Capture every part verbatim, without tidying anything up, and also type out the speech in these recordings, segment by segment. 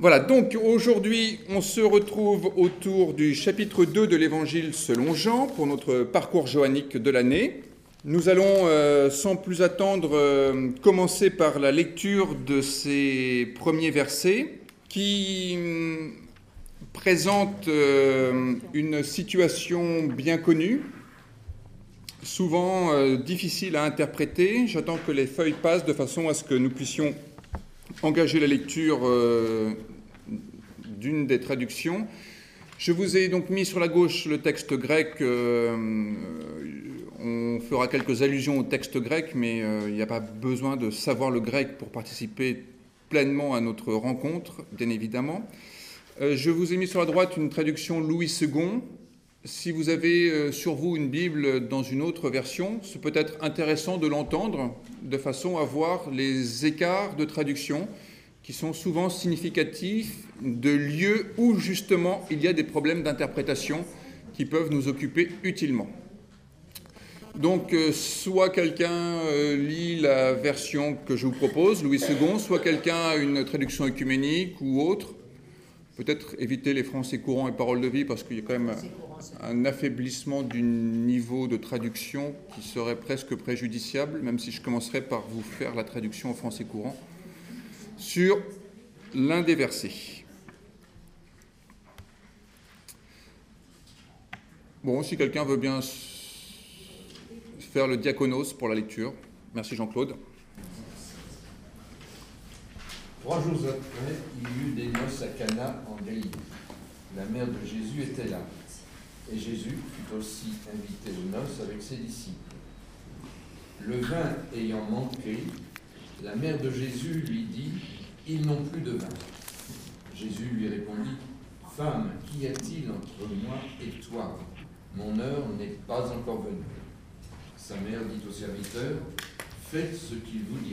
Voilà, donc aujourd'hui, on se retrouve autour du chapitre deux de l'Évangile selon Jean pour notre parcours johannique de l'année. Nous allons, euh, sans plus attendre, euh, commencer par la lecture de ces premiers versets qui euh, présentent euh, une situation bien connue, souvent euh, difficile à interpréter. J'attends que les feuilles passent de façon à ce que nous puissions engager la lecture euh, d'une des traductions. Je vous ai donc mis sur la gauche le texte grec. Euh, on fera quelques allusions au texte grec, mais euh, il n'y a pas besoin de savoir le grec pour participer pleinement à notre rencontre, bien évidemment. Euh, je vous ai mis sur la droite une traduction Louis second. Si vous avez euh, sur vous une Bible dans une autre version, c'est peut-être intéressant de l'entendre de façon à voir les écarts de traduction qui sont souvent significatifs de lieux où justement il y a des problèmes d'interprétation qui peuvent nous occuper utilement. Donc euh, soit quelqu'un euh, lit la version que je vous propose, Louis second, soit quelqu'un a une traduction œcuménique ou autre. Peut-être éviter les français courants et paroles de vie parce qu'il y a quand même un affaiblissement du niveau de traduction qui serait presque préjudiciable, même si je commencerai par vous faire la traduction en français courant sur l'un des versets. Bon, si quelqu'un veut bien faire le diaconos pour la lecture. Merci Jean-Claude. Trois jours après, il y eut des noces à Cana en Galilée. La mère de Jésus était là. Et Jésus fut aussi invité aux noces avec ses disciples. Le vin ayant manqué, la mère de Jésus lui dit « Ils n'ont plus de vin. » Jésus lui répondit « Femme, qu'y a-t-il entre moi et toi? Mon heure n'est pas encore venue. » Sa mère dit au serviteur « Faites ce qu'il vous dira. »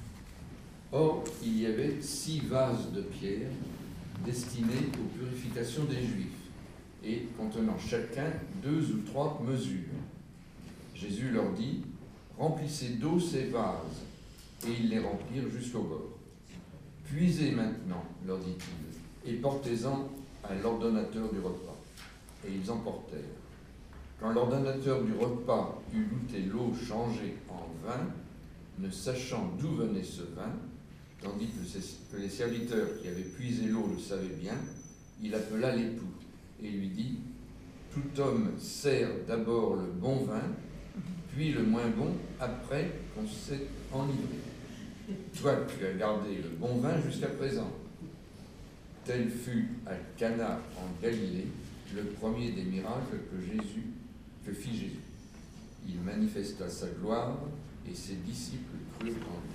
Or, il y avait six vases de pierre destinés aux purifications des Juifs, et contenant chacun deux ou trois mesures. Jésus leur dit, remplissez d'eau ces vases, et ils les remplirent jusqu'au bord. Puisez maintenant, leur dit-il, et portez-en à l'ordonnateur du repas. Et ils emportèrent. Quand l'ordonnateur du repas eut goûté l'eau changée en vin, ne sachant d'où venait ce vin, tandis que les serviteurs qui avaient puisé l'eau le savaient bien, il appela l'époux et lui dit « Tout homme sert d'abord le bon vin, puis le moins bon après qu'on s'est enivré. Toi, tu as gardé le bon vin jusqu'à présent. » Tel fut à Cana en Galilée le premier des miracles que Jésus, que fit Jésus. Il manifesta sa gloire et ses disciples crurent en lui.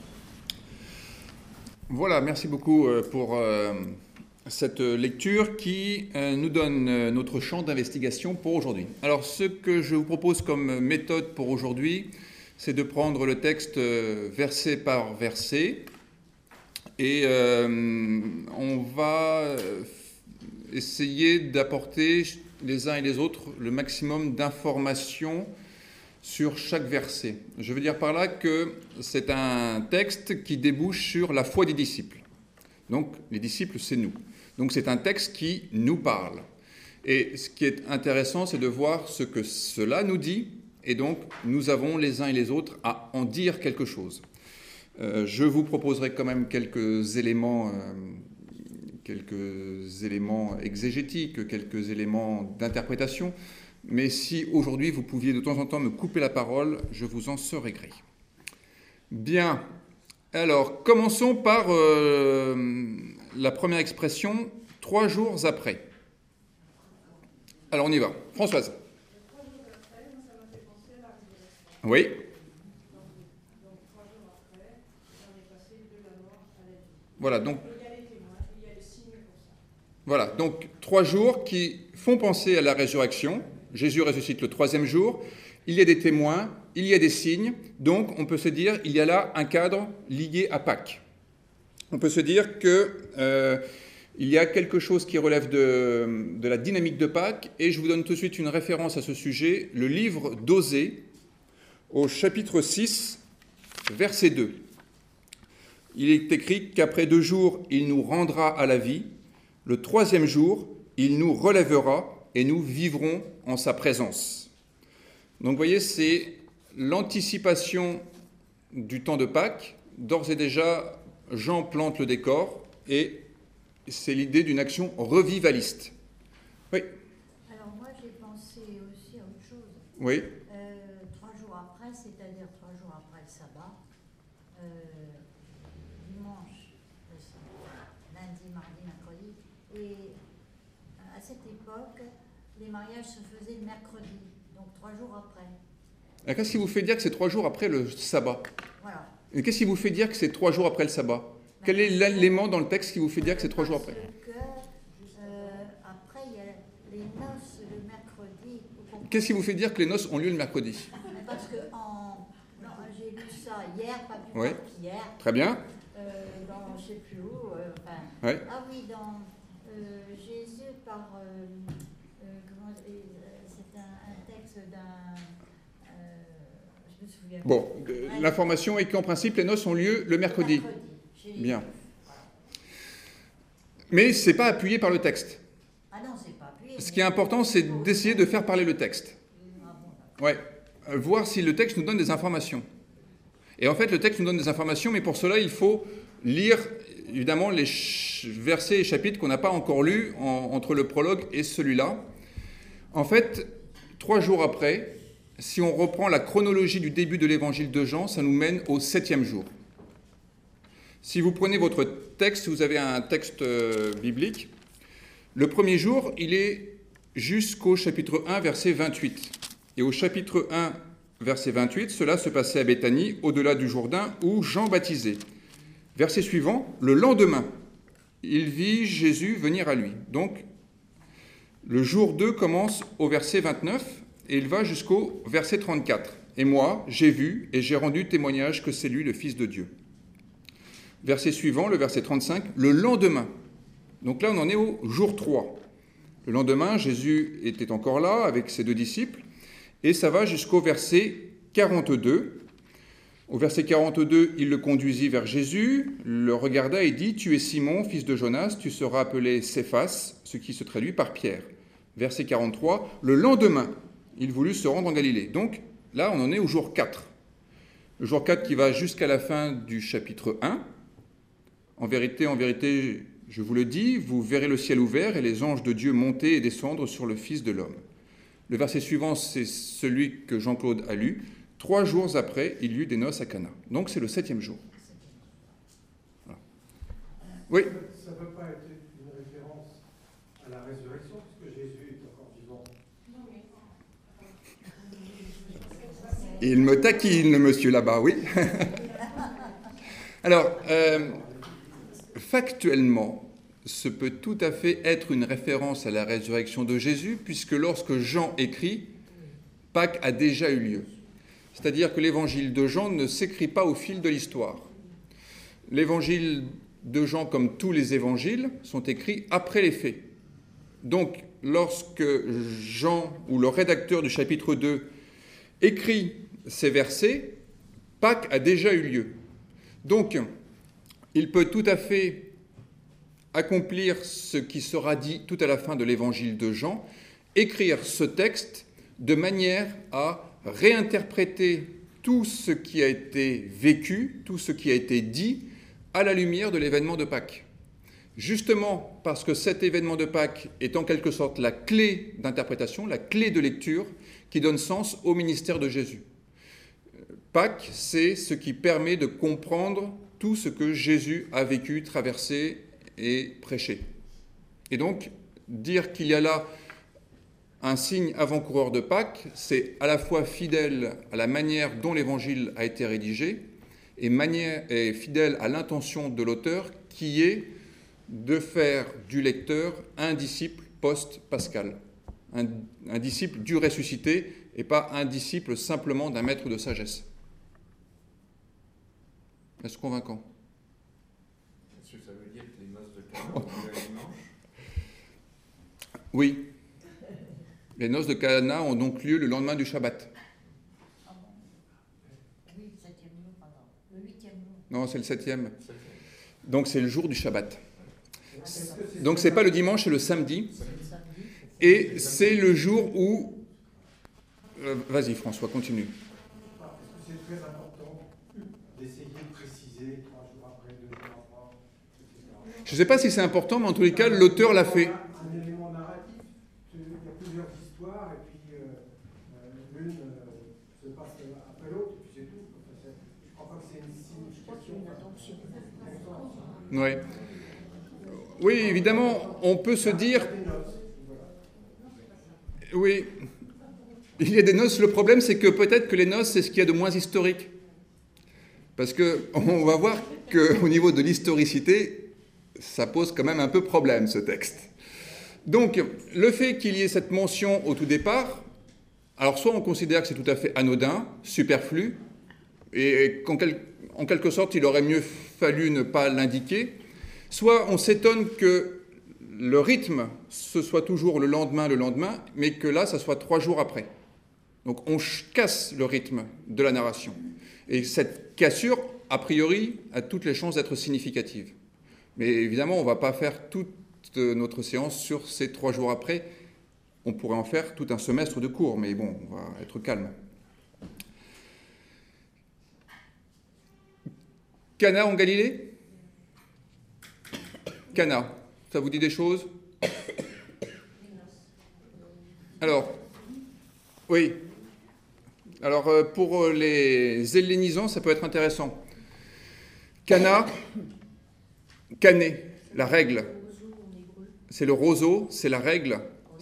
Voilà, merci beaucoup pour euh, cette lecture qui euh, nous donne euh, notre champ d'investigation pour aujourd'hui. Alors, ce que je vous propose comme méthode pour aujourd'hui, c'est de prendre le texte euh, verset par verset et euh, on va essayer d'apporter les uns et les autres le maximum d'informations sur chaque verset. Je veux dire par là que c'est un texte qui débouche sur la foi des disciples. Donc, les disciples, c'est nous. Donc, c'est un texte qui nous parle. Et ce qui est intéressant, c'est de voir ce que cela nous dit. Et donc, nous avons les uns et les autres à en dire quelque chose. Euh, je vous proposerai quand même quelques éléments, euh, quelques éléments exégétiques, quelques éléments d'interprétation. Mais si aujourd'hui vous pouviez de temps en temps me couper la parole, je vous en serais gré. Bien, alors commençons par euh, la première expression, trois jours après. Alors on y va. Françoise. Trois jours après, ça m'a fait penser à la résurrection. Oui. Donc, donc trois jours après, on est passé de la mort à la vie. Voilà, donc. Il y a les témoins, il y a les signes pour ça. Voilà, donc trois jours qui font penser à la résurrection. Jésus ressuscite le troisième jour, il y a des témoins, il y a des signes, donc on peut se dire qu'il y a là un cadre lié à Pâques. On peut se dire qu'il euh, y a quelque chose qui relève de, de la dynamique de Pâques, et je vous donne tout de suite une référence à ce sujet, le livre d'Osée, au chapitre six, verset deux. Il est écrit qu'après deux jours, il nous rendra à la vie, Le troisième jour, il nous relèvera et nous vivrons en sa présence. Donc vous voyez, c'est l'anticipation du temps de Pâques. D'ores et déjà, Jean plante le décor et c'est l'idée d'une action revivaliste. Oui. Alors moi j'ai pensé aussi à autre chose. Oui. Euh, trois jours après, c'est-à-dire trois jours après le sabbat, euh, dimanche, le sabbat, lundi, mardi, mercredi, et à cette époque, les mariages se faisaient le mercredi, donc trois jours après. Et qu'est-ce qui vous fait dire que c'est trois jours après le sabbat? Voilà. Et qu'est-ce qui vous fait dire que c'est trois jours après le sabbat? Quel est l'élément dans le texte qui vous fait dire que c'est trois jours après? Parce que, euh, après, il y a les noces le mercredi. Qu'est-ce qui vous fait dire que les noces ont lieu le mercredi? Parce que en, non, j'ai lu ça hier, pas plus Oui. tard qu'hier. Très bien. Euh, dans je ne sais plus où. Euh, enfin, Oui. Ah oui, dans euh, Jésus par. Euh, euh, comment, euh, c'est un, un texte d'un. Euh, je me souviens. Bon, euh, l'information est qu'en principe, les noces ont lieu le mercredi. mercredi. Bien. Mais ce n'est pas appuyé par le texte. Ah non, c'est pas appuyé. Ce qui est important, c'est d'essayer de faire parler le texte. Ah bon, Ouais. Euh, Voir si le texte nous donne des informations. Et en fait, le texte nous donne des informations, mais pour cela, il faut lire, évidemment, les ch- versets et chapitres qu'on n'a pas encore lus en- entre le prologue et celui-là. En fait, trois jours après, si on reprend la chronologie du début de l'évangile de Jean, ça nous mène au septième jour. Si vous prenez votre texte, vous avez un texte euh, biblique. Le premier jour, il est jusqu'au chapitre un, verset vingt-huit. Et au chapitre un, verset vingt-huit, cela se passait à Béthanie, au-delà du Jourdain, où Jean baptisait. Verset suivant, le lendemain, il vit Jésus venir à lui. Donc, le jour deux commence au verset vingt-neuf et il va jusqu'au verset trente-quatre. Et moi, j'ai vu et j'ai rendu témoignage que c'est lui le Fils de Dieu. Verset suivant, le verset trente-cinq, le lendemain. Donc là, on en est au jour trois. Le lendemain, Jésus était encore là avec ses deux disciples, et ça va jusqu'au verset quarante-deux. Au verset quarante-deux, il le conduisit vers Jésus, le regarda et dit « Tu es Simon, fils de Jonas, tu seras appelé Céphas », ce qui se traduit par Pierre. Verset quarante-trois, le lendemain, il voulut se rendre en Galilée. Donc là, on en est au jour quatre. Le jour quatre qui va jusqu'à la fin du chapitre un. En vérité, en vérité, je vous le dis, vous verrez le ciel ouvert et les anges de Dieu monter et descendre sur le Fils de l'homme. Le verset suivant, c'est celui que Jean-Claude a lu. Trois jours après, il y eut des noces à Cana. Donc c'est le septième jour. Voilà. Oui. Ça ne peut pas être une référence à la résurrection, puisque Jésus est encore vivant. Il me taquine, le monsieur là-bas, oui. Alors, euh, factuellement, ce peut tout à fait être une référence à la résurrection de Jésus, puisque lorsque Jean écrit, Pâques a déjà eu lieu. C'est-à-dire que l'évangile de Jean ne s'écrit pas au fil de l'histoire. L'évangile de Jean, comme tous les évangiles, sont écrits après les faits. Donc, lorsque Jean, ou le rédacteur du chapitre deux, écrit ces versets, Pâques a déjà eu lieu. Donc, il peut tout à fait accomplir ce qui sera dit tout à la fin de l'évangile de Jean, écrire ce texte de manière à réinterpréter tout ce qui a été vécu, tout ce qui a été dit, à la lumière de l'événement de Pâques. Justement parce que cet événement de Pâques est en quelque sorte la clé d'interprétation, la clé de lecture qui donne sens au ministère de Jésus. Pâques, c'est ce qui permet de comprendre tout ce que Jésus a vécu, traversé et prêché. Et donc, dire qu'il y a là un signe avant-coureur de Pâques, c'est à la fois fidèle à la manière dont l'évangile a été rédigé et, manière, et fidèle à l'intention de l'auteur qui est de faire du lecteur un disciple post-pascal, un, un disciple du ressuscité et pas un disciple simplement d'un maître de sagesse. Est-ce convaincant? Est-ce que ça veut dire que les noces de Cana ont lieu un dimanche? Oui. Les noces de Cana ont donc lieu le lendemain du Shabbat. Ah bon. Oui, le septième jour, pardon. Le huitième jour. Non, c'est le septième. Septième. Donc c'est le jour du Shabbat. Donc c'est pas le dimanche, c'est le samedi. Et c'est le jour où... Euh, vas-y François, continue. Est-ce que c'est très important d'essayer de préciser trois jours après, deux jours après, et cetera. Je ne sais pas si c'est important, mais en tous les cas, l'auteur l'a fait. Un élément narratif, il y a plusieurs histoires, et puis euh, euh, l'une euh, se passe après l'autre, et puis c'est tout. Enfin, c'est- je ne crois pas que c'est une signification. Ouais. Oui, évidemment, on peut se dire... Oui, il y a des noces. Le problème, c'est que peut-être que les noces, c'est ce qu'il y a de moins historique. Parce qu'on va voir qu'au niveau de l'historicité, ça pose quand même un peu problème, ce texte. Donc, le fait qu'il y ait cette mention au tout départ, alors soit on considère que c'est tout à fait anodin, superflu, et qu'en quel- en quelque sorte, il aurait mieux fallu ne pas l'indiquer, soit on s'étonne que le rythme, ce soit toujours le lendemain, le lendemain, mais que là, ça soit trois jours après. Donc on casse le rythme de la narration. Et cette cassure, a priori, a toutes les chances d'être significative. Mais évidemment, on ne va pas faire toute notre séance sur ces trois jours après. On pourrait en faire tout un semestre de cours, mais bon, on va être calme. Cana en Galilée ? Cana, ça vous dit des choses ? Alors, oui. Alors, euh, pour euh, les hellénisants, ça peut être intéressant. Cana, cané, la règle. C'est le roseau, c'est la règle.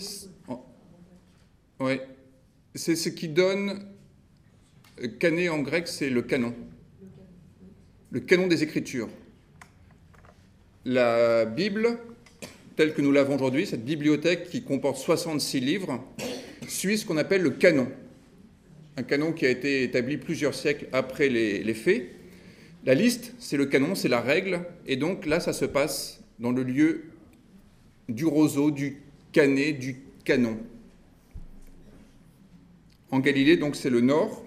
Oui. C'est ce qui donne... Cané en grec, c'est le canon. Le canon des Écritures. La Bible, telle que nous l'avons aujourd'hui, cette bibliothèque qui comporte soixante-six livres, suit ce qu'on appelle le canon. Un canon qui a été établi plusieurs siècles après les, les faits. La liste, c'est le canon, c'est la règle, et donc là, ça se passe dans le lieu du roseau, du cané, du canon. En Galilée, donc, c'est le nord.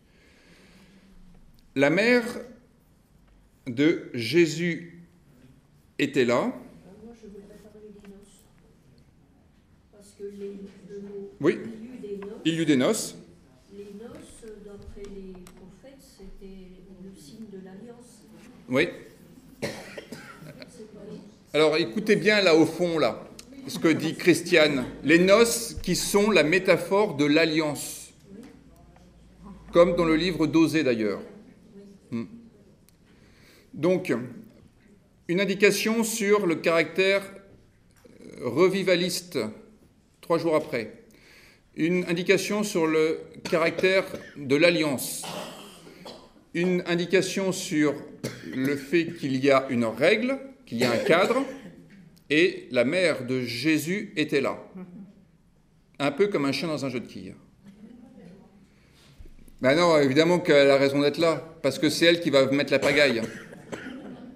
La mère de Jésus était là. Moi, je voudrais parler des noces. Parce que les, le mot Oui, il y eut des noces, il y eut des noces. les noces, d'après les prophètes, c'était le signe de l'alliance. Oui. C'est pas les- Alors écoutez bien là au fond, là, ce que dit Christiane. Les noces qui sont la métaphore de l'alliance. Comme dans le livre d'Osée d'ailleurs. Hmm. Donc, une indication sur le caractère revivaliste, trois jours après. Une indication sur le caractère de l'alliance. Une indication sur le fait qu'il y a une règle, qu'il y a un cadre, et la mère de Jésus était là. Un peu comme un chien dans un jeu de quilles. Ben non, évidemment qu'elle a raison d'être là, parce que c'est elle qui va mettre la pagaille. Pardon ?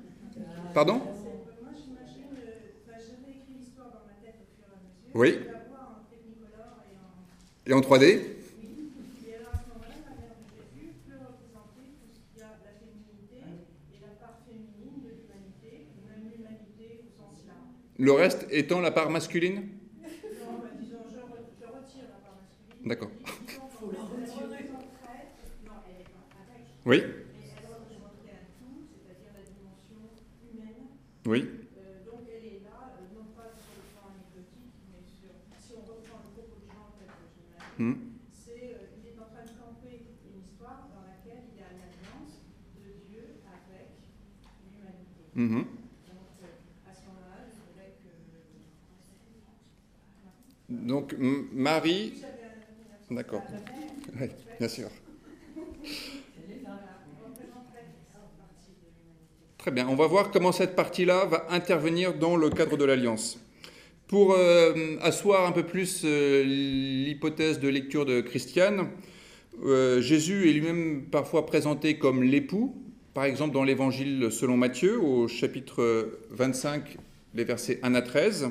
Moi, j'imagine, euh, enfin, je réécris l'histoire dans ma tête au fur et à mesure. Oui. Je la vois en technicolor et en... Et en trois D ? Oui. Et alors, à ce moment-là, la mère de Jésus peut représenter tout ce qui a la féminité et la part féminine de l'humanité, ou même l'humanité au sens large. Le reste étant la part masculine ? Non, bah, disons, je, re- je retire la part masculine. D'accord. Disons, quand elle représenterait... Non, elle est pas avec. Oui. Mais elle représenterait un tout, c'est-à-dire la dimension humaine. Oui. Euh, donc elle est là, euh, non pas sur le plan anecdotique, mais sur, si on reprend le propos de Jean, tel que je l'imagine, Hmm. c'est euh, il est en train de camper une histoire dans laquelle il y a une alliance de Dieu avec l'humanité. Mhm. Donc euh, à ce moment-là, je voudrais que... Donc, M- Marie... J'avais un- une D'accord. absence. Oui, bien sûr. Voilà, on représenterait cette partie de l'humanité. Très bien. On va voir comment cette partie-là va intervenir dans le cadre de l'Alliance. Pour euh, asseoir un peu plus euh, l'hypothèse de lecture de Christiane, euh, Jésus est lui-même parfois présenté comme l'époux, par exemple dans l'Évangile selon Matthieu, au chapitre vingt-cinq, les versets un à treize.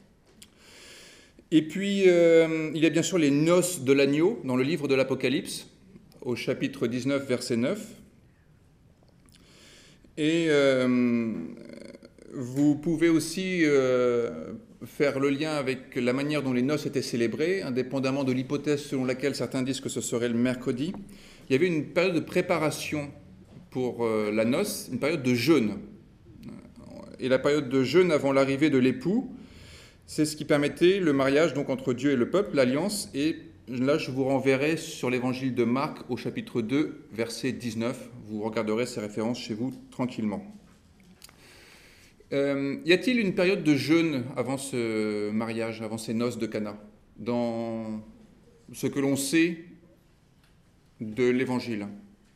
Et puis, euh, il y a bien sûr les noces de l'agneau dans le livre de l'Apocalypse, au chapitre dix-neuf, verset neuf. Et euh, vous pouvez aussi euh, faire le lien avec la manière dont les noces étaient célébrées, indépendamment de l'hypothèse selon laquelle certains disent que ce serait le mercredi. Il y avait une période de préparation pour euh, la noce, une période de jeûne. Et la période de jeûne avant l'arrivée de l'époux, c'est ce qui permettait le mariage donc entre Dieu et le peuple, l'alliance. Et là, je vous renverrai sur l'évangile de Marc au chapitre deux, verset dix-neuf. Vous regarderez ces références chez vous tranquillement. Euh, y a-t-il une période de jeûne avant ce mariage, avant ces noces de Cana, dans ce que l'on sait de l'évangile?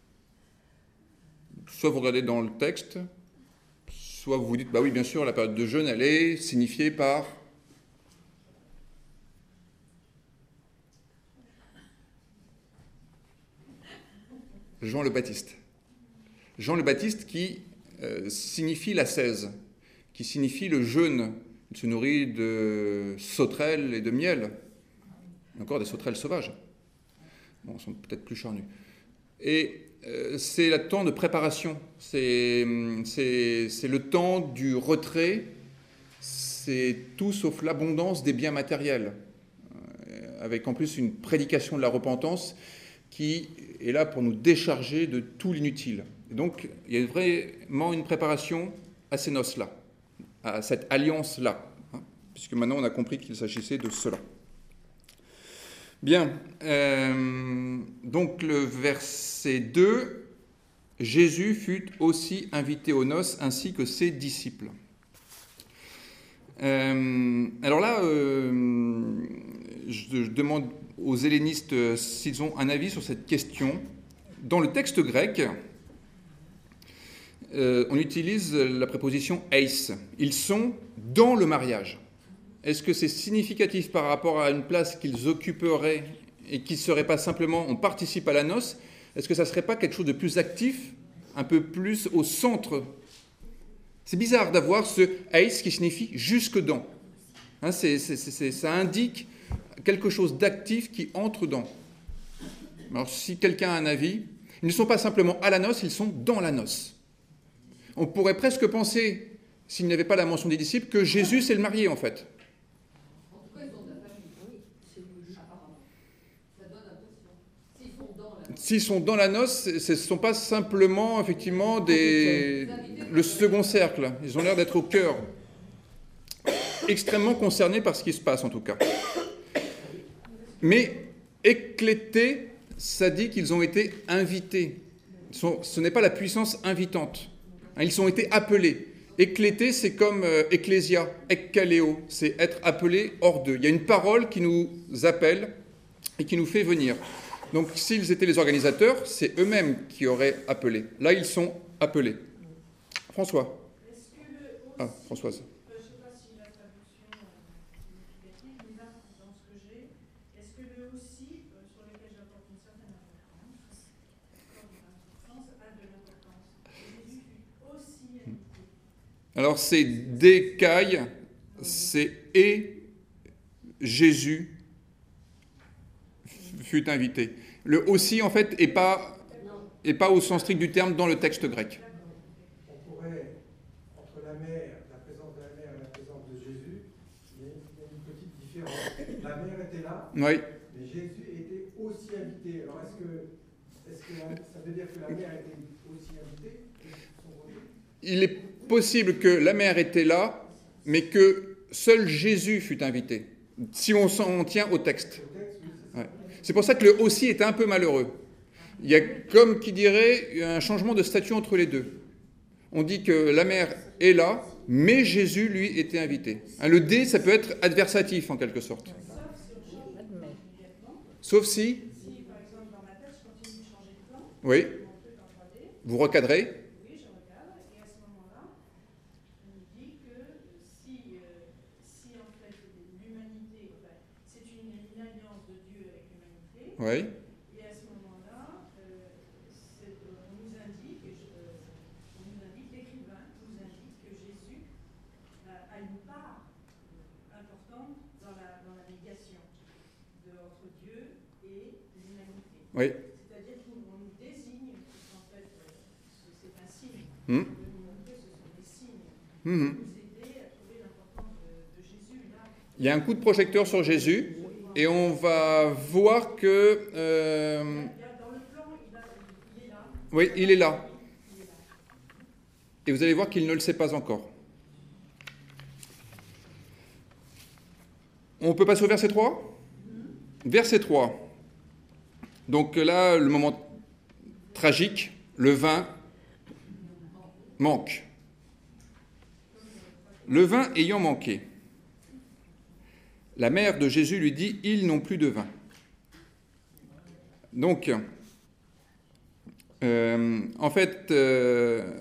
Soit vous regardez dans le texte, soit vous vous dites, bah oui, bien sûr, la période de jeûne, elle est signifiée par Jean le Baptiste. Jean le Baptiste qui euh, signifie l'ascèse, qui signifie le jeûne. Il se nourrit de sauterelles et de miel, et encore des sauterelles sauvages. Bon, elles sont peut-être plus charnues. Et euh, c'est le temps de préparation, c'est, c'est, c'est le temps du retrait, c'est tout sauf l'abondance des biens matériels, euh, avec en plus une prédication de la repentance qui est là pour nous décharger de tout l'inutile. Et donc, il y a vraiment une préparation à ces noces-là, à cette alliance-là, hein, puisque maintenant on a compris qu'il s'agissait de cela. Bien, euh, donc le verset deux, Jésus fut aussi invité aux noces ainsi que ses disciples. Euh, alors là, euh, je, je demande aux hellénistes euh, s'ils ont un avis sur cette question. Dans le texte grec, euh, on utilise la préposition eis. Ils sont dans le mariage. Est-ce que c'est significatif par rapport à une place qu'ils occuperaient et qui ne serait pas simplement on participe à la noce? Est-ce que ça ne serait pas quelque chose de plus actif, un peu plus au centre? C'est bizarre d'avoir ce eis qui signifie jusque dans. Hein, c'est, c'est, c'est, ça indique quelque chose d'actif qui entre dans. Alors si quelqu'un a un avis, ils ne sont pas simplement à la noce, ils sont dans la noce. On pourrait presque penser, s'il n'y avait pas la mention des disciples, que Jésus c'est le marié en fait. S'ils sont dans la noce, ce ne sont pas simplement effectivement des... le second cercle. Ils ont l'air d'être au cœur. Extrêmement concernés par ce qui se passe en tout cas. Mais éclétés, ça dit qu'ils ont été invités. Ce n'est pas la puissance invitante. Ils ont été appelés. Éclétés, c'est comme euh, ecclésia, ekkaleo, c'est être appelé hors d'eux. Il y a une parole qui nous appelle et qui nous fait venir. Donc, s'ils étaient les organisateurs, c'est eux-mêmes qui auraient appelé. Là, ils sont appelés. François. Est-ce que le aussi, Ah, Françoise. euh, je ne sais pas si la traduction est significative, mais là, dans ce que j'ai, est-ce que le aussi, euh, sur lequel j'apporte une certaine importance, comme l'importance, a de l'importance? Jésus fut aussi invité. Alors, c'est décaille, c'est et Jésus fut invité. Le aussi, en fait, n'est pas, est pas au sens strict du terme dans le texte grec. On pourrait, entre la mère, la présence de la mère et la présence de Jésus, il y a une petite différence. La mère était là, Oui. mais Jésus était aussi invité. Alors est-ce que, est-ce que la, ça veut dire que la mère était aussi invitée de son côté? Il est possible que la mère était là, mais que seul Jésus fut invité, si on s'en tient au texte. Ouais. C'est pour ça que le aussi est un peu malheureux. Il y a, comme qui dirait, un changement de statut entre les deux. On dit que la mère est là, mais Jésus, lui, était invité. Hein, le D, ça peut être adversatif, en quelque sorte. Sauf si... Si, par exemple, dans ma tête, je continue de changer de plan, Oui. mon truc en trois D, Vous recadrez. oui, je regarde, et à ce moment-là, on me dit que si, euh, si en fait l'humanité, enfin, c'est une, une alliance de Dieu avec l'humanité, Oui. et à ce moment-là, euh, c'est- on nous indique, et je- euh, on nous indique, l'écrivain nous indique que Jésus a, a une part euh, importante dans la, dans la médiation de, entre Dieu et l'humanité. Oui. C'est-à-dire qu'on nous désigne, en fait, euh, c'est c'est un signe. Hmm. De nous montrer, ce sont des signes Mmh. Vous aider à trouver l'importance de, de Jésus là. Il y a un coup de projecteur sur Jésus et on va voir que... euh, Il y a- Dans le plan, il, a- il est là. oui, il est là. Il est là. Et vous allez voir qu'il ne le sait pas encore. On peut passer au verset trois ? Verset trois. Donc là, le moment tragique, le vin manque. Le vin ayant manqué, la mère de Jésus lui dit « Ils n'ont plus de vin ». Donc, euh, en fait, euh,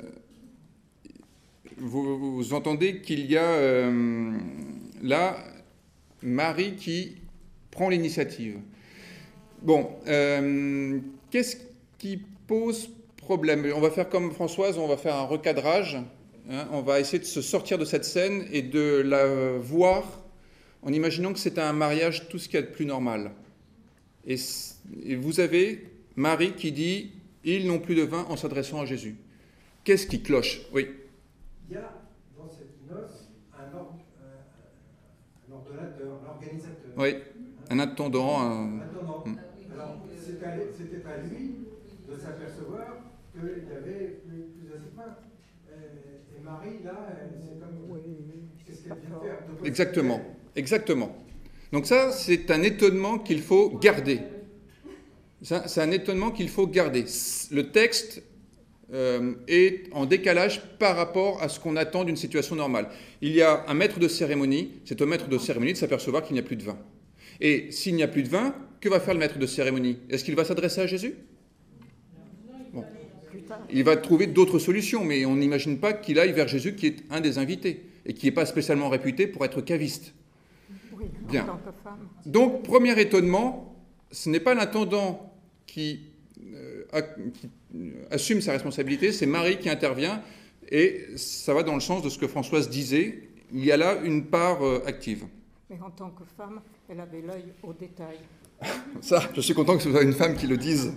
vous, vous entendez qu'il y a euh, là Marie qui prend l'initiative. Bon, euh, qu'est-ce qui pose problème ? On va faire comme Françoise, on va faire un recadrage. Hein, on va essayer de se sortir de cette scène et de la voir en imaginant que c'est un mariage tout ce qu'il y a de plus normal. Et, et vous avez Marie qui dit « Ils n'ont plus de vin » en s'adressant à Jésus. Qu'est-ce qui cloche ? Oui. Il y a dans cette noce un, or, euh, un ordonnateur, un organisateur. Oui, un attendant. Un... Un attendant. Hmm. Alors, c'était à, c'était à lui de s'apercevoir qu'il n'y avait plus, plus assez de pain. Et, et Marie, là, elle, c'est comme... Qu'est-ce qu'elle vient faire de quoi Exactement, exactement. Donc ça, c'est un étonnement qu'il faut garder. Ça, c'est un étonnement qu'il faut garder. Le texte euh, est en décalage par rapport à ce qu'on attend d'une situation normale. Il y a un maître de cérémonie, c'est au maître de cérémonie de s'apercevoir qu'il n'y a plus de vin. Et s'il n'y a plus de vin, que va faire le maître de cérémonie ? Est-ce qu'il va s'adresser à Jésus ? Bon. Il va trouver d'autres solutions, mais on n'imagine pas qu'il aille vers Jésus qui est un des invités et qui n'est pas spécialement réputé pour être caviste. Bien. Donc, premier étonnement, ce n'est pas l'intendant qui, euh, a, qui assume sa responsabilité, c'est Marie qui intervient, et ça va dans le sens de ce que Françoise disait, il y a là une part euh, active. Mais en tant que femme, elle avait l'œil au détail. Ça, je suis content que ce soit une femme qui le dise.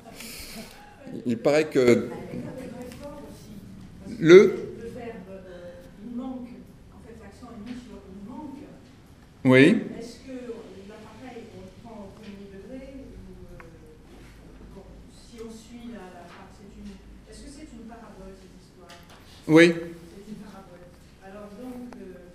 Il paraît que le... Le verbe euh, il manque, en fait l'accent est mis sur il manque. Oui. Est-ce que l'appareil, on le prend au premier degré ou euh, bon, si on suit la, la c'est une, est-ce que c'est une parabole cette histoire ? Oui. C'est une parabole. Alors donc, euh,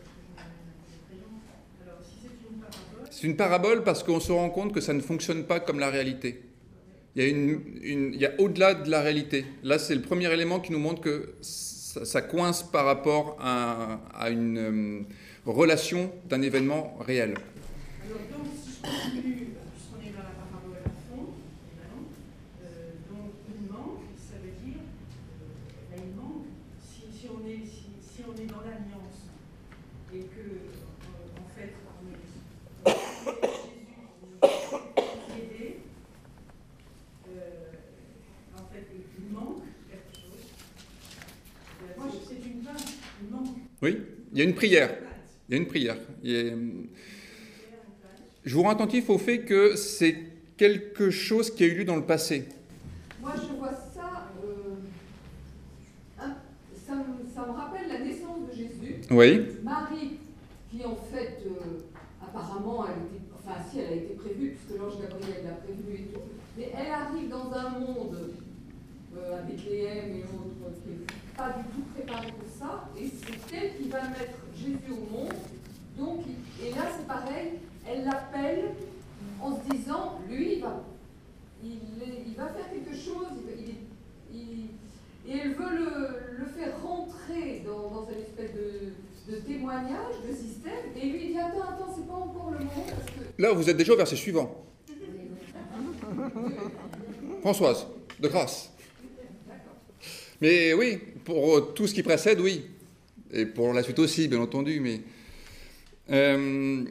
alors si c'est une parabole. C'est une parabole parce qu'on se rend compte que ça ne fonctionne pas comme la réalité. Il y a, une, une, il y a au-delà de la réalité. Là, c'est le premier élément qui nous montre que ça, ça coince par rapport à, à une euh, relation d'un événement réel. Alors donc, si je continue, puisqu'on est dans la parabole à fond, évidemment, euh, donc il manque, ça veut dire, euh, là, il manque, si, si, on est, si, si on est dans l'alliance et que, euh, en fait, on est, Jésus nous aider, euh, en fait, il manque quelque chose. Moi, c'est une vache, il manque. Oui, il y a une prière. Il y a une prière. Il y a... Je vous rends attentif au fait que c'est quelque chose qui a eu lieu dans le passé. Moi, je vois ça, euh, hein, ça, me, ça me rappelle la naissance de Jésus. Oui. Marie, qui en fait, euh, apparemment, elle était, enfin, si, elle a été prévue, puisque l'ange Gabriel l'a prévue et tout, mais elle arrive dans un monde, euh, avec Bethléem et autres, qui n'est pas du tout préparé pour ça, et c'est elle qui va mettre Jésus au monde. Donc, et là, c'est pareil, elle l'appelle en se disant, lui, il va, il, est, il va faire quelque chose, il, il, il, et elle veut le, le faire rentrer dans, dans une espèce de, de témoignage, de système, et lui dit, attends, attends, c'est pas encore le moment, parce que... Là, vous êtes déjà au verset suivant. Françoise, de grâce. Mais oui, pour tout ce qui précède, oui. Et pour la suite aussi, bien entendu, mais... Euh,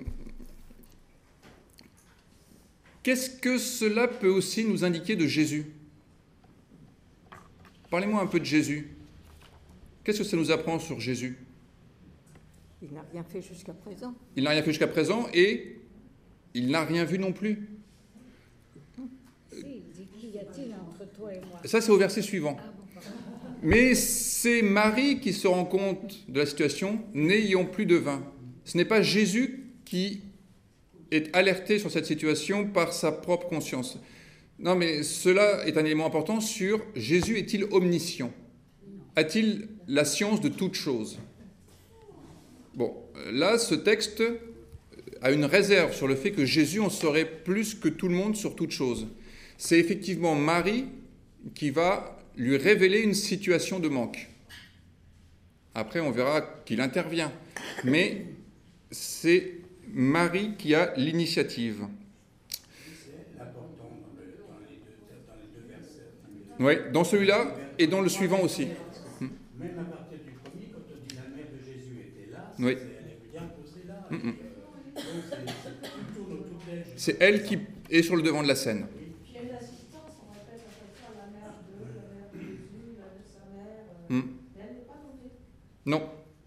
qu'est-ce que cela peut aussi nous indiquer de Jésus ? Parlez-moi un peu de Jésus. Qu'est-ce que ça nous apprend sur Jésus ? Il n'a rien fait jusqu'à présent. Il n'a rien fait jusqu'à présent et il n'a rien vu non plus. Si, il dit, qu'y a-t-il entre toi et moi ? Ça, c'est au verset suivant. Mais c'est Marie qui se rend compte de la situation, n'ayant plus de vin. Ce n'est pas Jésus qui est alerté sur cette situation par sa propre conscience. Non, mais cela est un élément important sur Jésus est-il omniscient? A-t-il la science de toute chose? Bon, là, ce texte a une réserve sur le fait que Jésus en saurait plus que tout le monde sur toute chose. C'est effectivement Marie qui va lui révéler une situation de manque. Après, on verra qu'il intervient. Mais c'est Marie qui a l'initiative. C'est important dans, le, dans, les deux, dans les deux versets. Oui, dans celui-là et dans le suivant aussi. Même à partir du premier, quand on dit la mère de Jésus était là, oui. Elle est bien posée là. Mm -hmm. et, euh, donc c'est, c'est, tout tourne autour d'elle. C'est elle qui est sur le devant de la scène. Puis il y a une assistance, on répète à chaque fois la mère de, la mère de Jésus, la de sa mère. Euh, Mm. Mais elle n'est pas notée. Non.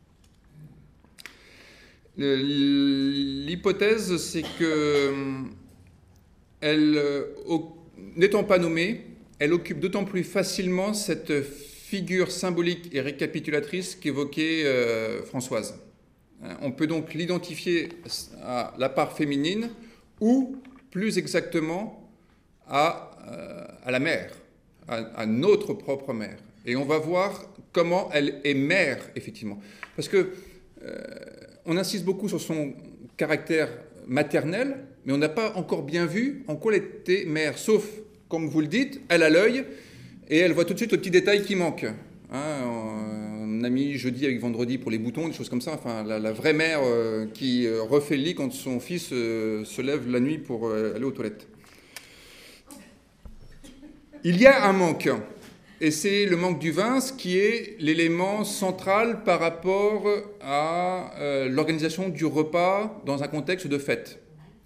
L'hypothèse, c'est que elle, n'étant pas nommée, elle occupe d'autant plus facilement cette figure symbolique et récapitulatrice qu'évoquait euh, Françoise. On peut donc l'identifier à la part féminine ou, plus exactement, à, euh, à la mère, à, à notre propre mère. Et on va voir comment elle est mère, effectivement. Parce que euh, on insiste beaucoup sur son caractère maternel, mais on n'a pas encore bien vu en quoi elle était mère. Sauf, comme vous le dites, elle a l'œil et elle voit tout de suite le petit détail qui manque. Hein, on a mis jeudi avec vendredi pour les boutons, des choses comme ça. Enfin, la, la vraie mère euh, qui euh, refait le lit quand son fils euh, se lève la nuit pour euh, aller aux toilettes. Il y a un manque. Et c'est le manque du vin, ce qui est l'élément central par rapport à euh, l'organisation du repas dans un contexte de fête.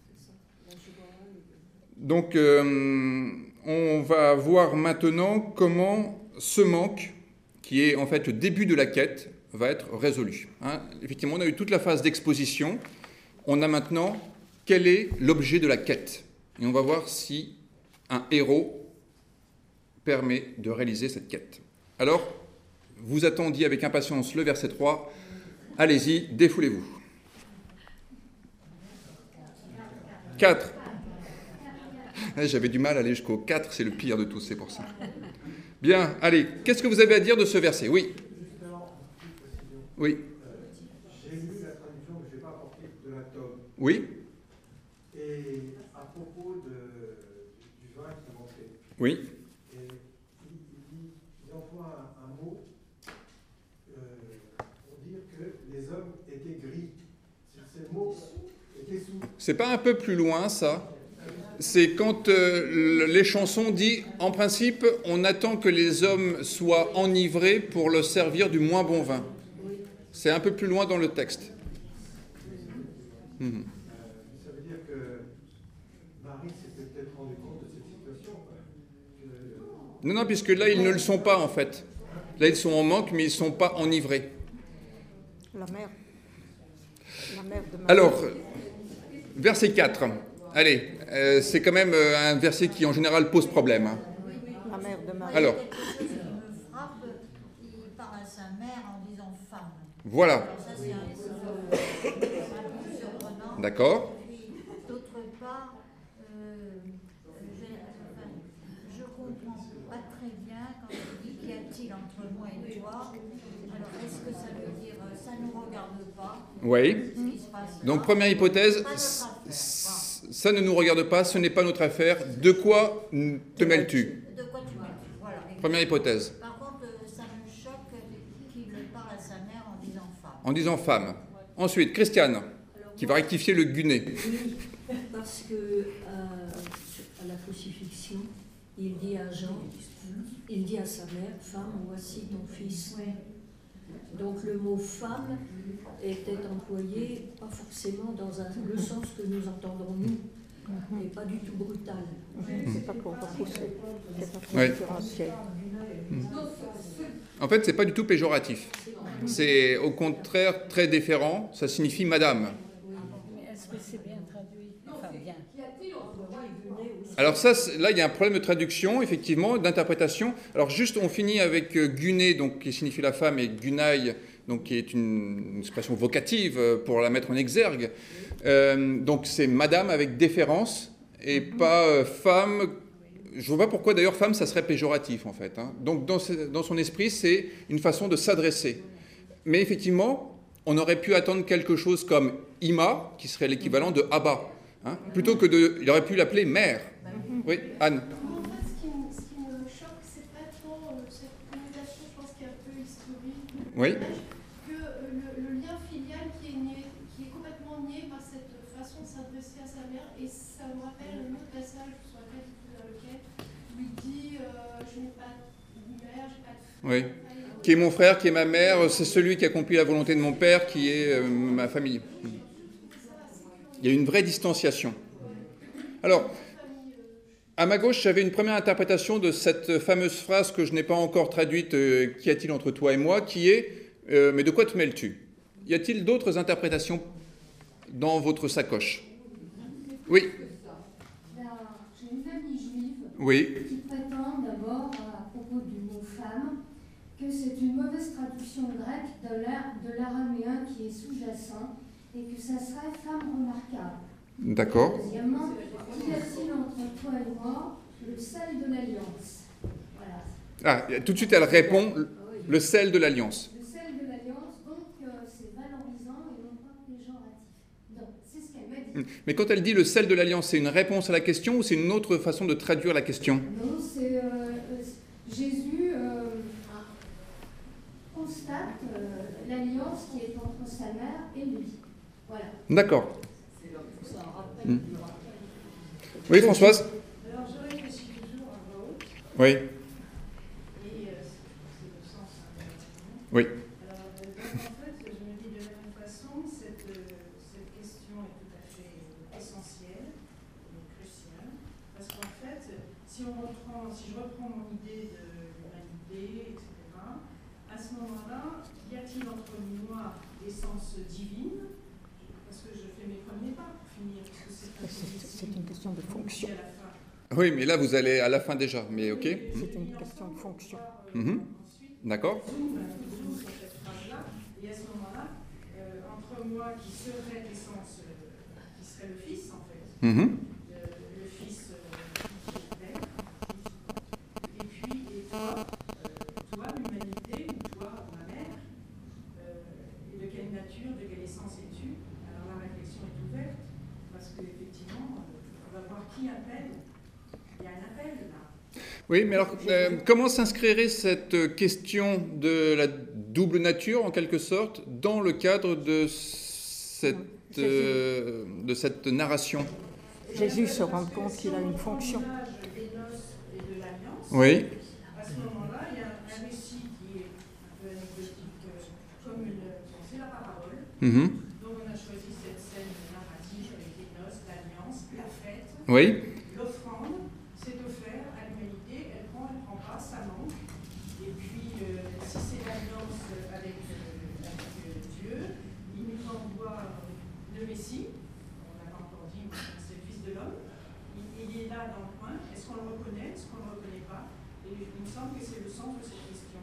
Donc, euh, on va voir maintenant comment ce manque, qui est en fait le début de la quête, va être résolu. Hein. Effectivement, on a eu toute la phase d'exposition. On a maintenant quel est l'objet de la quête. Et on va voir si un héros permet de réaliser cette quête. Alors, vous attendiez avec impatience le verset trois. Allez-y, défoulez-vous. quatre. J'avais du mal à aller jusqu'au quatre, c'est le pire de tous, c'est pour ça. Bien, allez, qu'est-ce que vous avez à dire de ce verset? Oui. Oui. J'ai lu la traduction que je n'ai pas apportée de la tome. Oui. Et à propos de, du vin qui manquait. Oui. Ils emploient un, un mot euh, pour dire que les hommes étaient gris. C'est le mot était sous. C'est pas un peu plus loin, ça? C'est quand euh, les chansons disent, en principe, on attend que les hommes soient enivrés pour leur servir du moins bon vin. C'est un peu plus loin dans le texte. Mmh. Euh, ça veut dire que Marie s'était peut-être rendu compte de cette situation. Que... Non, non, puisque là, ils ne le sont pas, en fait. Là, ils sont en manque, mais ils ne sont pas enivrés. La mère. La mère de Marie. Alors, verset quatre. Allez, euh, c'est quand même euh, un verset qui, en général, pose problème. Hein. La mère de Marie. Alors. Quelque chose qui me frappe, il parle à sa mère en disant femme. Voilà. Alors ça, c'est un peu, c'est un peu surprenant. D'accord. Puis, d'autre part, euh, je ne comprends pas très bien quand il dit qu'y a-t-il entre moi et toi. Alors, est-ce que ça veut dire ça ne nous regarde pas? Oui. Ce qui se passe là. Donc, première hypothèse, ça ne nous regarde pas, ce n'est pas notre affaire. De quoi te mêles-tu? De quoi tu mêles? Voilà. Première hypothèse. Par contre, ça me choque qu'il parle à sa mère en disant femme. En disant femme. Ensuite, Christiane, qui va rectifier le gunet. Oui, parce que euh, à la crucifixion, il dit à Jean, il dit à sa mère, femme, voici ton fils. Donc le mot femme était employé pas forcément dans un, le sens que nous entendons nous, et pas du tout brutal. C'est pas pour repousser, c'est pas pour Oui. différencier. En fait, c'est pas du tout péjoratif. C'est au contraire très déférent. Ça signifie madame. Mais est-ce que c'est bien traduit? Enfin, bien. Alors ça, là, il y a un problème de traduction, effectivement, d'interprétation. Alors juste, on finit avec euh, Guné, donc qui signifie la femme, et Gunaï, donc qui est une, une expression vocative euh, pour la mettre en exergue. Euh, donc c'est madame avec déférence et pas euh, femme. Je vois pas pourquoi d'ailleurs femme, ça serait péjoratif en fait. Hein. Donc dans, ce, dans son esprit, c'est une façon de s'adresser. Mais effectivement, on aurait pu attendre quelque chose comme Ima, qui serait l'équivalent de Abba, hein, plutôt que de, il aurait pu l'appeler mère. Oui, Anne. En fait, ce qui me, ce qui me choque, c'est pas tant euh, cette connotation, je pense, qui est un peu historique, Oui. que euh, le, le lien filial qui est, nié, qui est complètement nié par cette façon de s'adresser à sa mère. Et ça me rappelle un autre passage, je ne saurais pas du tout dans lequel, où il dit euh, je n'ai pas de mère, je n'ai pas de frère. Oui. Qui est mon frère, qui est ma mère, c'est celui qui accomplit la volonté de mon père, qui est euh, ma famille. Il y a une vraie distanciation. Alors, à ma gauche, j'avais une première interprétation de cette fameuse phrase que je n'ai pas encore traduite, euh, « Qu'y a-t-il entre toi et moi ?» qui est euh, « Mais de quoi te mêles-tu » Y a-t-il d'autres interprétations dans votre sacoche? Oui. J'ai une amie juive Oui. qui prétend d'abord, à propos du mot femme, que c'est une mauvaise traduction grecque de l'araméen qui est sous-jacent et que ça serait femme remarquable. D'accord. Deuxièmement, qu'y a-t-il entre toi et moi? Le sel de l'alliance. Voilà. Ah, tout de suite, elle répond le sel de l'alliance. Le sel de l'alliance, donc euh, c'est valorisant et non pas péjoratif. Donc, c'est ce qu'elle m'a dit. Mais quand elle dit le sel de l'alliance, c'est une réponse à la question ou c'est une autre façon de traduire la question? Non, c'est euh, Jésus euh, constate euh, l'alliance qui est entre sa mère et lui. Voilà. D'accord. Mmh. Oui, Françoise? Alors, je réfléchis toujours à voix haute. Oui. Et euh, c'est le sens intéressant. Oui. Alors, euh, donc, en fait, je me dis de la même façon, cette, euh, cette question est tout à fait essentielle et cruciale. Parce qu'en fait, si, on reprend, si je reprends mon idée de l'humanité, et cetera, à ce moment-là, y a-t-il entre moi l'essence divine? Parce que je fais mes premiers pas pour finir. C'est une question de fonction. Oui, mais là, vous allez à la fin déjà. Mais OK. C'est une question de fonction. Mmh. D'accord. Et à ce moment-là, euh, entre moi qui serait l'essence, euh, qui serait le Fils, en fait, Mmh. le, le Fils euh, qui est père, et puis, et toi, euh, toi, l'humanité, ou toi, ma mère, euh, et de quelle nature, de quelle essence es-tu? Alors la réflexion est ouverte, parce qu'effectivement, on va voir qui appelle. Il y a un appel là. Oui, mais alors, euh, comment s'inscrirait cette question de la double nature, en quelque sorte, dans le cadre de cette, euh, de cette narration? Jésus se rend compte qu'il a une fonction. Oui. À ce moment-là, il y a un récit qui est un peu anecdotique, comme une, c'est la parabole. Mmh. Donc on a choisi cette scène narrative avec les noces, l'alliance, la fête. Oui. L'offrande, c'est offert à l'humanité, elle prend, elle ne prend pas, ça manque. Et puis, euh, si c'est l'alliance avec, euh, avec euh, Dieu, il nous envoie le Messie, on n'a pas encore dit, c'est le Fils de l'homme. Il, il est là dans le coin, est-ce qu'on le reconnaît, est-ce qu'on ne le reconnaît pas? Et il me semble que c'est le sens de cette question.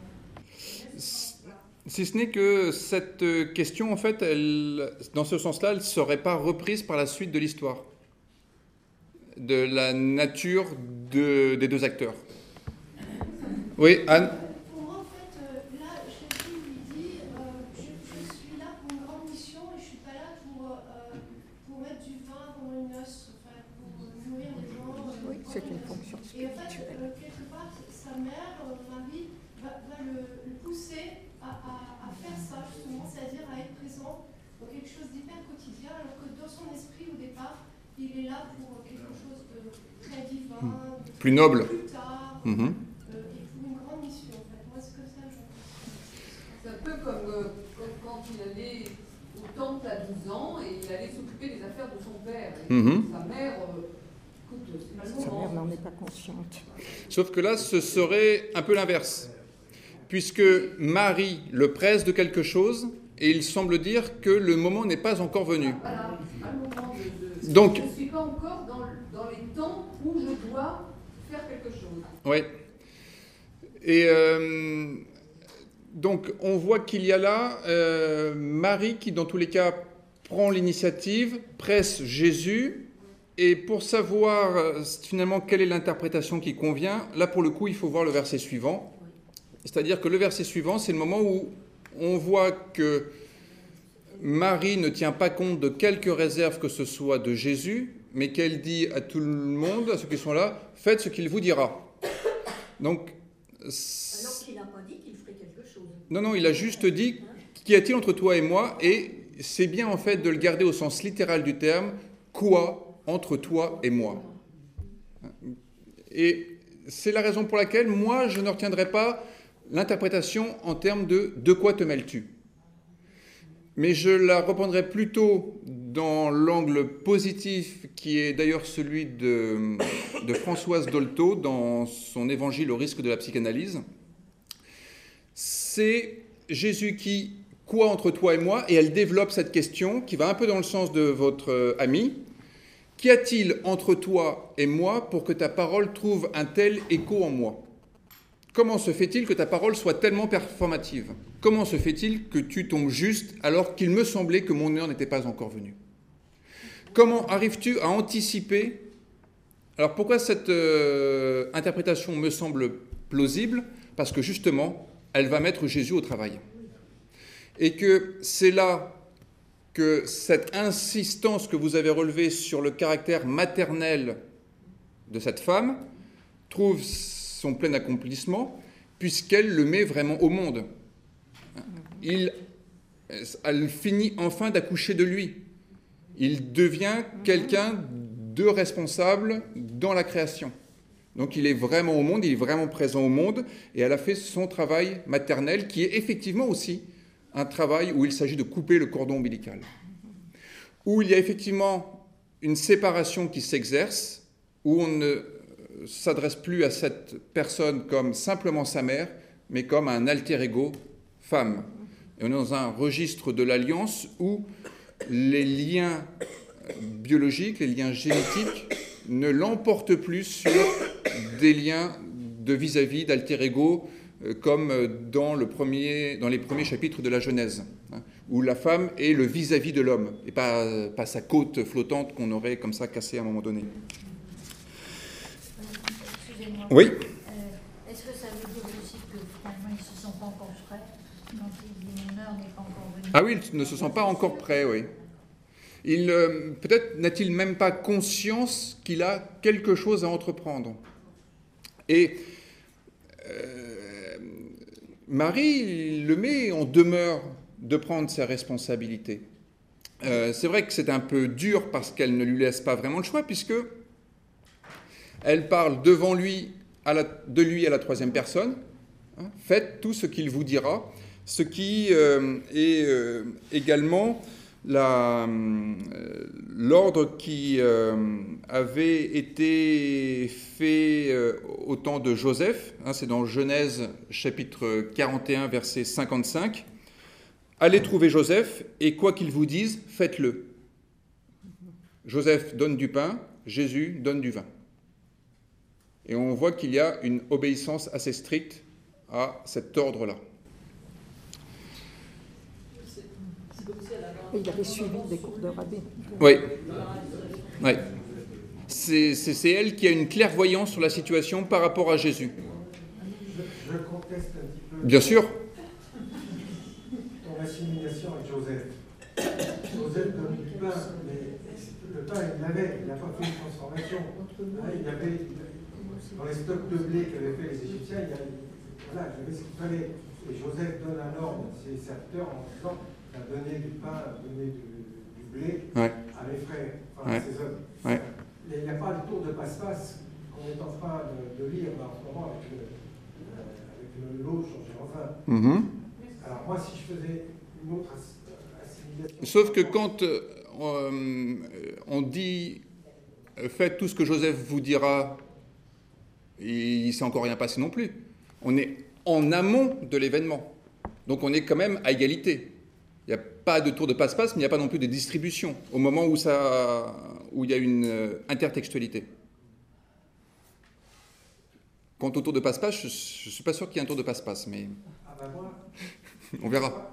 Si ce n'est que cette question, en fait, elle, dans ce sens-là, elle ne serait pas reprise par la suite de l'histoire, de la nature de, des deux acteurs. Oui, Anne? Pour moi, en fait, euh, là, Jésus lui dit euh, je, je suis là pour une grande mission et je ne suis pas là pour, euh, pour mettre du vin dans une noce, enfin, pour nourrir les gens. Euh, Oui, c'est une fonction Et en fait, spirituelle. euh, quelque part, sa mère, euh, Marie, va, va le, le pousser à, à, à faire ça, justement, c'est-à-dire à être présent dans quelque chose d'hyper quotidien, alors que dans son esprit, au départ, il est là pour quelque chose de très divin, de Plus noble. plus tard, Mmh. euh, et pour une grande mission, en fait. Moi, c'est comme ça que je pense. C'est un peu comme, euh, comme quand il allait au temple à douze ans et il allait s'occuper des affaires de son père. Et Mmh. sa mère, euh, écoute, c'est pas le Sa moment. mère n'en est pas consciente. Sauf que là, ce serait un peu l'inverse, puisque Marie le presse de quelque chose, et il semble dire que le moment n'est pas encore venu. Voilà, c'est pas le moment de, de... Donc- je ne suis pas encore dans, dans les temps où je je dois faire quelque chose. Oui. Et euh, donc, on voit qu'il y a là euh, Marie qui, dans tous les cas, prend l'initiative, presse Jésus. Et pour savoir euh, finalement quelle est l'interprétation qui convient, là, pour le coup, il faut voir le verset suivant. C'est-à-dire que le verset suivant, c'est le moment où on voit que Marie ne tient pas compte de quelque réserve que ce soit de Jésus, mais qu'elle dit à tout le monde, à ceux qui sont là, faites ce qu'il vous dira. Donc, alors qu'il n'a pas dit qu'il ferait quelque chose. Non, non, il a juste dit, qu'y a-t-il entre toi et moi? Et c'est bien en fait de le garder au sens littéral du terme, quoi entre toi et moi? Et c'est la raison pour laquelle moi, je ne retiendrai pas l'interprétation en termes de « de quoi te mêles-tu » mais je la reprendrai plutôt dans l'angle positif qui est d'ailleurs celui de, de Françoise Dolto dans son évangile au risque de la psychanalyse. C'est Jésus qui « quoi entre toi et moi ?» et elle développe cette question qui va un peu dans le sens de votre ami. « Qu'y a-t-il entre toi et moi pour que ta parole trouve un tel écho en moi ?» Comment se fait-il que ta parole soit tellement performative? Comment se fait-il que tu tombes juste alors qu'il me semblait que mon heure n'était pas encore venue? Comment arrives-tu à anticiper? Alors pourquoi cette euh, interprétation me semble plausible? Parce que justement, elle va mettre Jésus au travail. Et que c'est là que cette insistance que vous avez relevée sur le caractère maternel de cette femme trouve son plein accomplissement, puisqu'elle le met vraiment au monde. Il, elle finit enfin d'accoucher de lui. Il devient quelqu'un de responsable dans la création. Donc il est vraiment au monde, il est vraiment présent au monde, et elle a fait son travail maternel, qui est effectivement aussi un travail où il s'agit de couper le cordon ombilical. Où il y a effectivement une séparation qui s'exerce, où on ne s'adresse plus à cette personne comme simplement sa mère, mais comme un alter ego femme. Et on est dans un registre de l'alliance où les liens biologiques, les liens génétiques ne l'emportent plus sur des liens de vis-à-vis, d'alter ego, comme dans, le premier, dans les premiers chapitres de la Genèse, hein, où la femme est le vis-à-vis de l'homme, et pas, pas sa côte flottante qu'on aurait comme ça cassée à un moment donné. Oui. Euh, Est-ce que ça veut dire aussi que finalement ils ne se sont pas encore prêts? Donc mon heure n'est pas encore venue. Ah oui, ils ne se sont pas encore prêts, oui. Il, euh, peut-être n'a-t-il même pas conscience qu'il a quelque chose à entreprendre. Et euh, Marie le met en demeure de prendre ses responsabilités. Euh, c'est vrai que c'est un peu dur parce qu'elle ne lui laisse pas vraiment le choix, puisque elle parle devant lui, à la, de lui à la troisième personne. Hein, faites tout ce qu'il vous dira, ce qui euh, est euh, également la, euh, l'ordre qui euh, avait été fait euh, au temps de Joseph. Hein, c'est dans Genèse chapitre quarante et un, verset cinquante-cinq. Allez trouver Joseph et quoi qu'il vous dise, faites-le. Joseph donne du pain, Jésus donne du vin. Et on voit qu'il y a une obéissance assez stricte à cet ordre-là. Et il avait suivi des cours de rabbin. Oui. Oui. C'est, c'est, c'est elle qui a une clairvoyance sur la situation par rapport à Jésus. Je, je conteste un petit peu. Bien sûr. Ton assimilation avec Joseph. Joseph donne du pain, mais le pain, il l'avait, il n'a pas fait une transformation. Hein, il y avait, dans les stocks de blé qu'avaient fait les Égyptiens, il y avait, voilà, il y avait ce qu'il fallait. Et Joseph donne un ordre à ses serviteurs en disant à donner du pain, à donner du, du blé ouais. à mes frères, enfin ouais. à ses hommes. Ouais. Il n'y a pas le tour de passe-passe qu'on est en train de, de lire en ce moment avec le, euh, avec le lot changé en vin. Mm-hmm. Alors moi, si je faisais une autre assimilation... Sauf que quand euh, on dit « faites tout ce que Joseph vous dira », il ne s'est encore rien passé non plus. On est en amont de l'événement. Donc on est quand même à égalité. Il n'y a pas de tour de passe-passe, mais il n'y a pas non plus de distribution au moment où, ça, où il y a une intertextualité. Quant au tour de passe-passe, je ne suis pas sûr qu'il y ait un tour de passe-passe, mais Ah ben moi, on verra.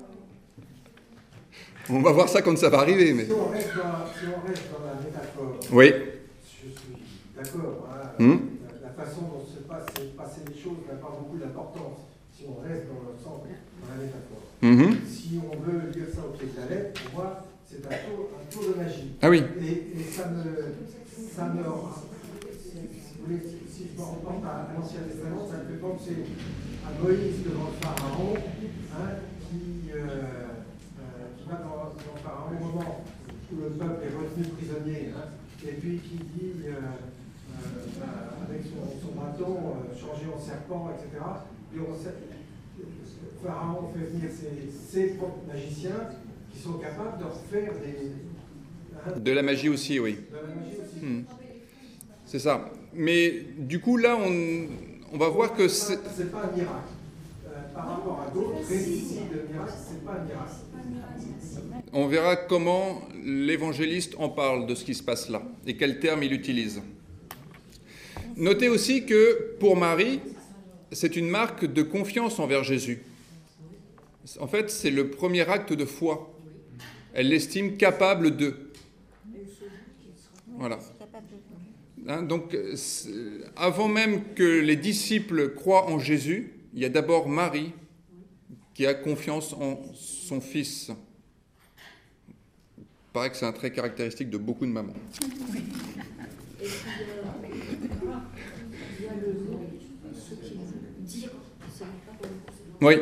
On va voir ça quand ça va arriver. Mais... si, on reste dans, si on reste dans la métaphore, oui. je suis d'accord. Hein, Hum. la, la façon dont se passent passer les choses n'a pas beaucoup d'importance si on reste dans le sens, dans la métaphore. Mhm. Si on veut lire ça au pied de la lettre, pour moi, c'est un tour, un tour de magie. Ah oui. Et, et ça me... Ça me si, si vous voulez, si, si je me reporte à, à l'Ancien Testament, ça me fait penser à Moïse devant le Pharaon, hein, qui, euh, euh, qui va dans, dans le Pharaon au moment où le peuple est retenu prisonnier, hein, et puis qui dit, euh, euh, bah, avec son, son bâton, euh, changé en serpent, et cetera. Et on sait, le Pharaon fait venir ses, ses propres magiciens qui sont capables de refaire des... Hein, de la magie aussi, oui. de la magie aussi. Hmm. C'est ça. Mais du coup, là, on, on va voir que c'est... C'est pas un miracle. Euh, par rapport à d'autres récits de miracles, c'est pas un miracle. On verra comment l'évangéliste en parle de ce qui se passe là et quels termes il utilise. Notez aussi que pour Marie, c'est une marque de confiance envers Jésus. En fait, c'est le premier acte de foi. Elle l'estime capable de. Voilà. Hein, donc, avant même que les disciples croient en Jésus, il y a d'abord Marie qui a confiance en son fils. Il paraît que c'est un trait caractéristique de beaucoup de mamans. Et puis, euh, il y a le mot, ce qui veut dire, c'est la parole. Oui.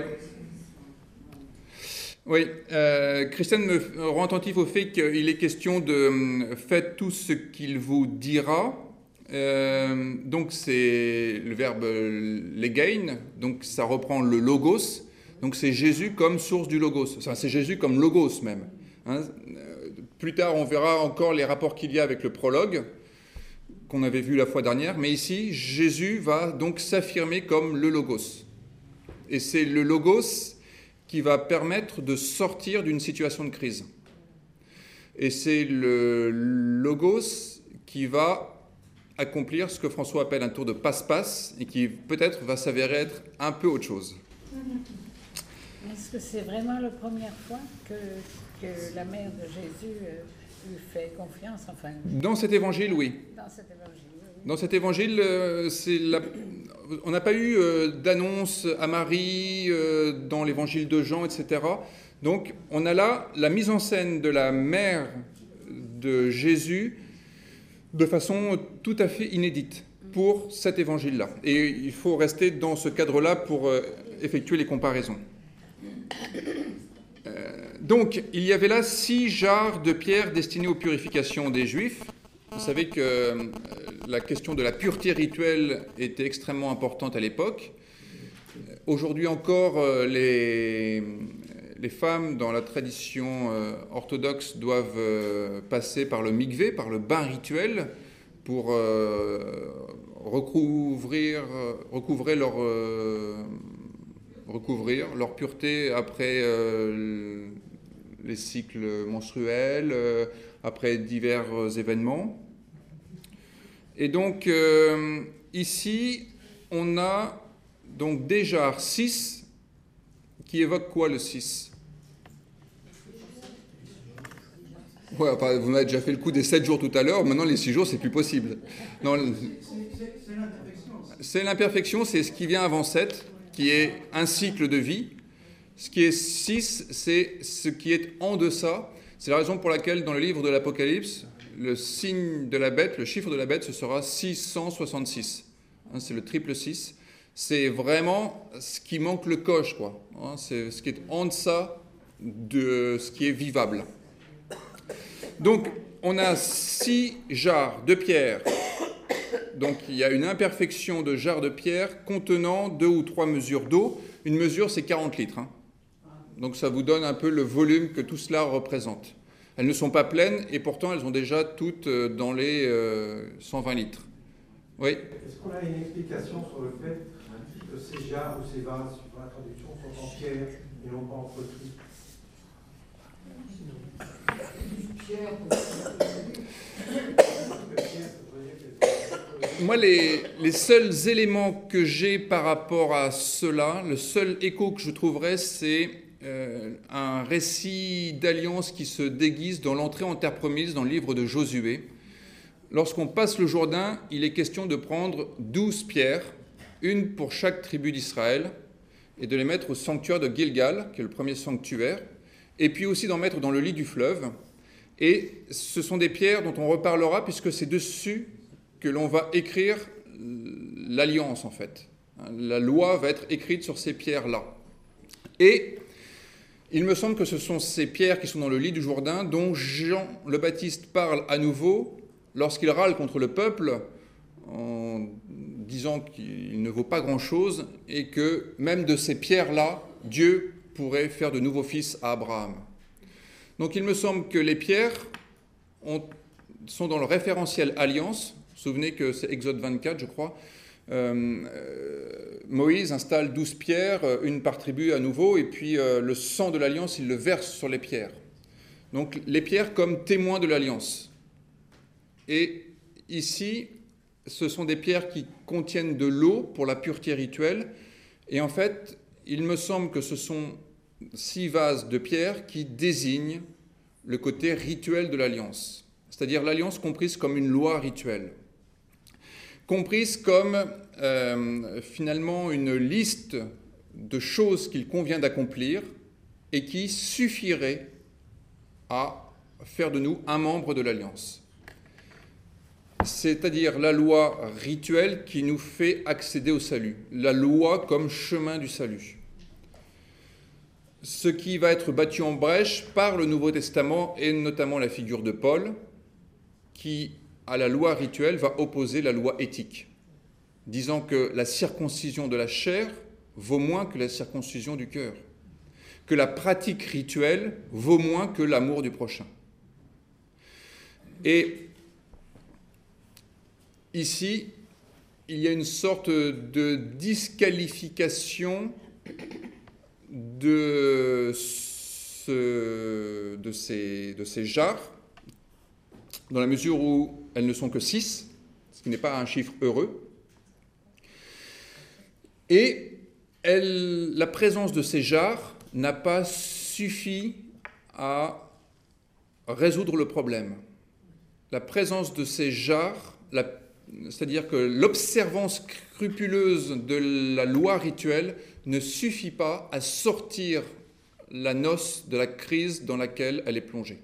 Oui, euh, Christiane me rend attentif au fait qu'il est question de euh, faites tout ce qu'il vous dira. Euh, donc c'est le verbe legein, donc ça reprend le logos. Donc c'est Jésus comme source du logos. Enfin, c'est Jésus comme logos même. Hein. Plus tard, on verra encore les rapports qu'il y a avec le prologue qu'on avait vu la fois dernière. Mais ici, Jésus va donc s'affirmer comme le logos. Et c'est le logos qui va permettre de sortir d'une situation de crise. Et c'est le logos qui va accomplir ce que François appelle un tour de passe-passe et qui peut-être va s'avérer être un peu autre chose. Est-ce que c'est vraiment la première fois que, que la mère de Jésus euh, lui fait confiance, enfin... Dans cet évangile, oui. Dans cet évangile, oui. Dans cet évangile, euh, c'est la... on n'a pas eu euh, d'annonce à Marie euh, dans l'évangile de Jean, et cetera. Donc, on a là la mise en scène de la mère de Jésus de façon tout à fait inédite pour cet évangile-là. Et il faut rester dans ce cadre-là pour euh, effectuer les comparaisons. Euh, donc, il y avait là six jarres de pierre destinées aux purifications des Juifs. Vous savez que euh, la question de la pureté rituelle était extrêmement importante à l'époque. Aujourd'hui encore, euh, les, les femmes dans la tradition euh, orthodoxe doivent euh, passer par le mikvé, par le bain rituel, pour euh, recouvrir, recouvrer leur, euh, recouvrir leur pureté après euh, les cycles menstruels, euh, après divers événements. Et donc, euh, ici, on a donc des jarres six qui évoquent quoi, le six? Ouais, enfin, vous m'avez déjà fait le coup des sept jours tout à l'heure, maintenant les six jours, c'est plus possible. Non, C'est l'imperfection. c'est l'imperfection, c'est ce qui vient avant sept, qui est un cycle de vie. Ce qui est six, c'est ce qui est en deçà. C'est la raison pour laquelle, dans le livre de l'Apocalypse, le signe de la bête, le chiffre de la bête, ce sera six cent soixante-six. Hein, c'est le triple six. C'est vraiment ce qui manque le coche, quoi. Hein, c'est ce qui est en deçà de ce qui est vivable. Donc, on a six jarres de pierre. Donc, il y a une imperfection de jarres de pierre contenant deux ou trois mesures d'eau. Une mesure, c'est quarante litres. Hein. Donc, ça vous donne un peu le volume que tout cela représente. Elles ne sont pas pleines et pourtant, elles ont déjà toutes dans les euh, cent vingt litres. Oui. Est-ce qu'on a une explication sur le fait que ces jarres ou ces vases, sur la traduction, sont en pierre et non pas en poterie? moi, les, les seuls éléments que j'ai par rapport à cela, le seul écho que je trouverais, c'est euh, un récit d'alliance qui se déguise dans l'entrée en terre promise dans le livre de Josué. Lorsqu'on passe le Jourdain, il est question de prendre douze pierres, une pour chaque tribu d'Israël, et de les mettre au sanctuaire de Gilgal, qui est le premier sanctuaire, et puis aussi d'en mettre dans le lit du fleuve. Et ce sont des pierres dont on reparlera, puisque c'est dessus que l'on va écrire l'alliance, en fait. La loi va être écrite sur ces pierres-là. Et il me semble que ce sont ces pierres qui sont dans le lit du Jourdain dont Jean le Baptiste parle à nouveau lorsqu'il râle contre le peuple en disant qu'il ne vaut pas grand-chose et que même de ces pierres-là, Dieu pourrait faire de nouveaux fils à Abraham. Donc il me semble que les pierres ont, sont dans le référentiel alliance. Vous vous souvenez que c'est Exode vingt-quatre, je crois. Euh, euh, Moïse installe douze pierres, une par tribu à nouveau, et puis euh, le sang de l'alliance, il le verse sur les pierres. Donc les pierres comme témoins de l'alliance. Et ici, ce sont des pierres qui contiennent de l'eau pour la pureté rituelle. Et en fait, il me semble que ce sont six vases de pierre qui désignent le côté rituel de l'alliance. C'est-à-dire l'alliance comprise comme une loi rituelle. Comprise comme euh, finalement une liste de choses qu'il convient d'accomplir et qui suffirait à faire de nous un membre de l'alliance. C'est-à-dire la loi rituelle qui nous fait accéder au salut, la loi comme chemin du salut. Ce qui va être battu en brèche par le Nouveau Testament et notamment la figure de Paul, qui, à la loi rituelle, va opposer la loi éthique, disant que la circoncision de la chair vaut moins que la circoncision du cœur, que la pratique rituelle vaut moins que l'amour du prochain. Et ici, il y a une sorte de disqualification de, ce, de, ces, de ces jarres, dans la mesure où elles ne sont que six, ce qui n'est pas un chiffre heureux. Et elle, la présence de ces jarres n'a pas suffi à résoudre le problème. La présence de ces jarres, la, c'est-à-dire que l'observance scrupuleuse de la loi rituelle ne suffit pas à sortir la noce de la crise dans laquelle elle est plongée.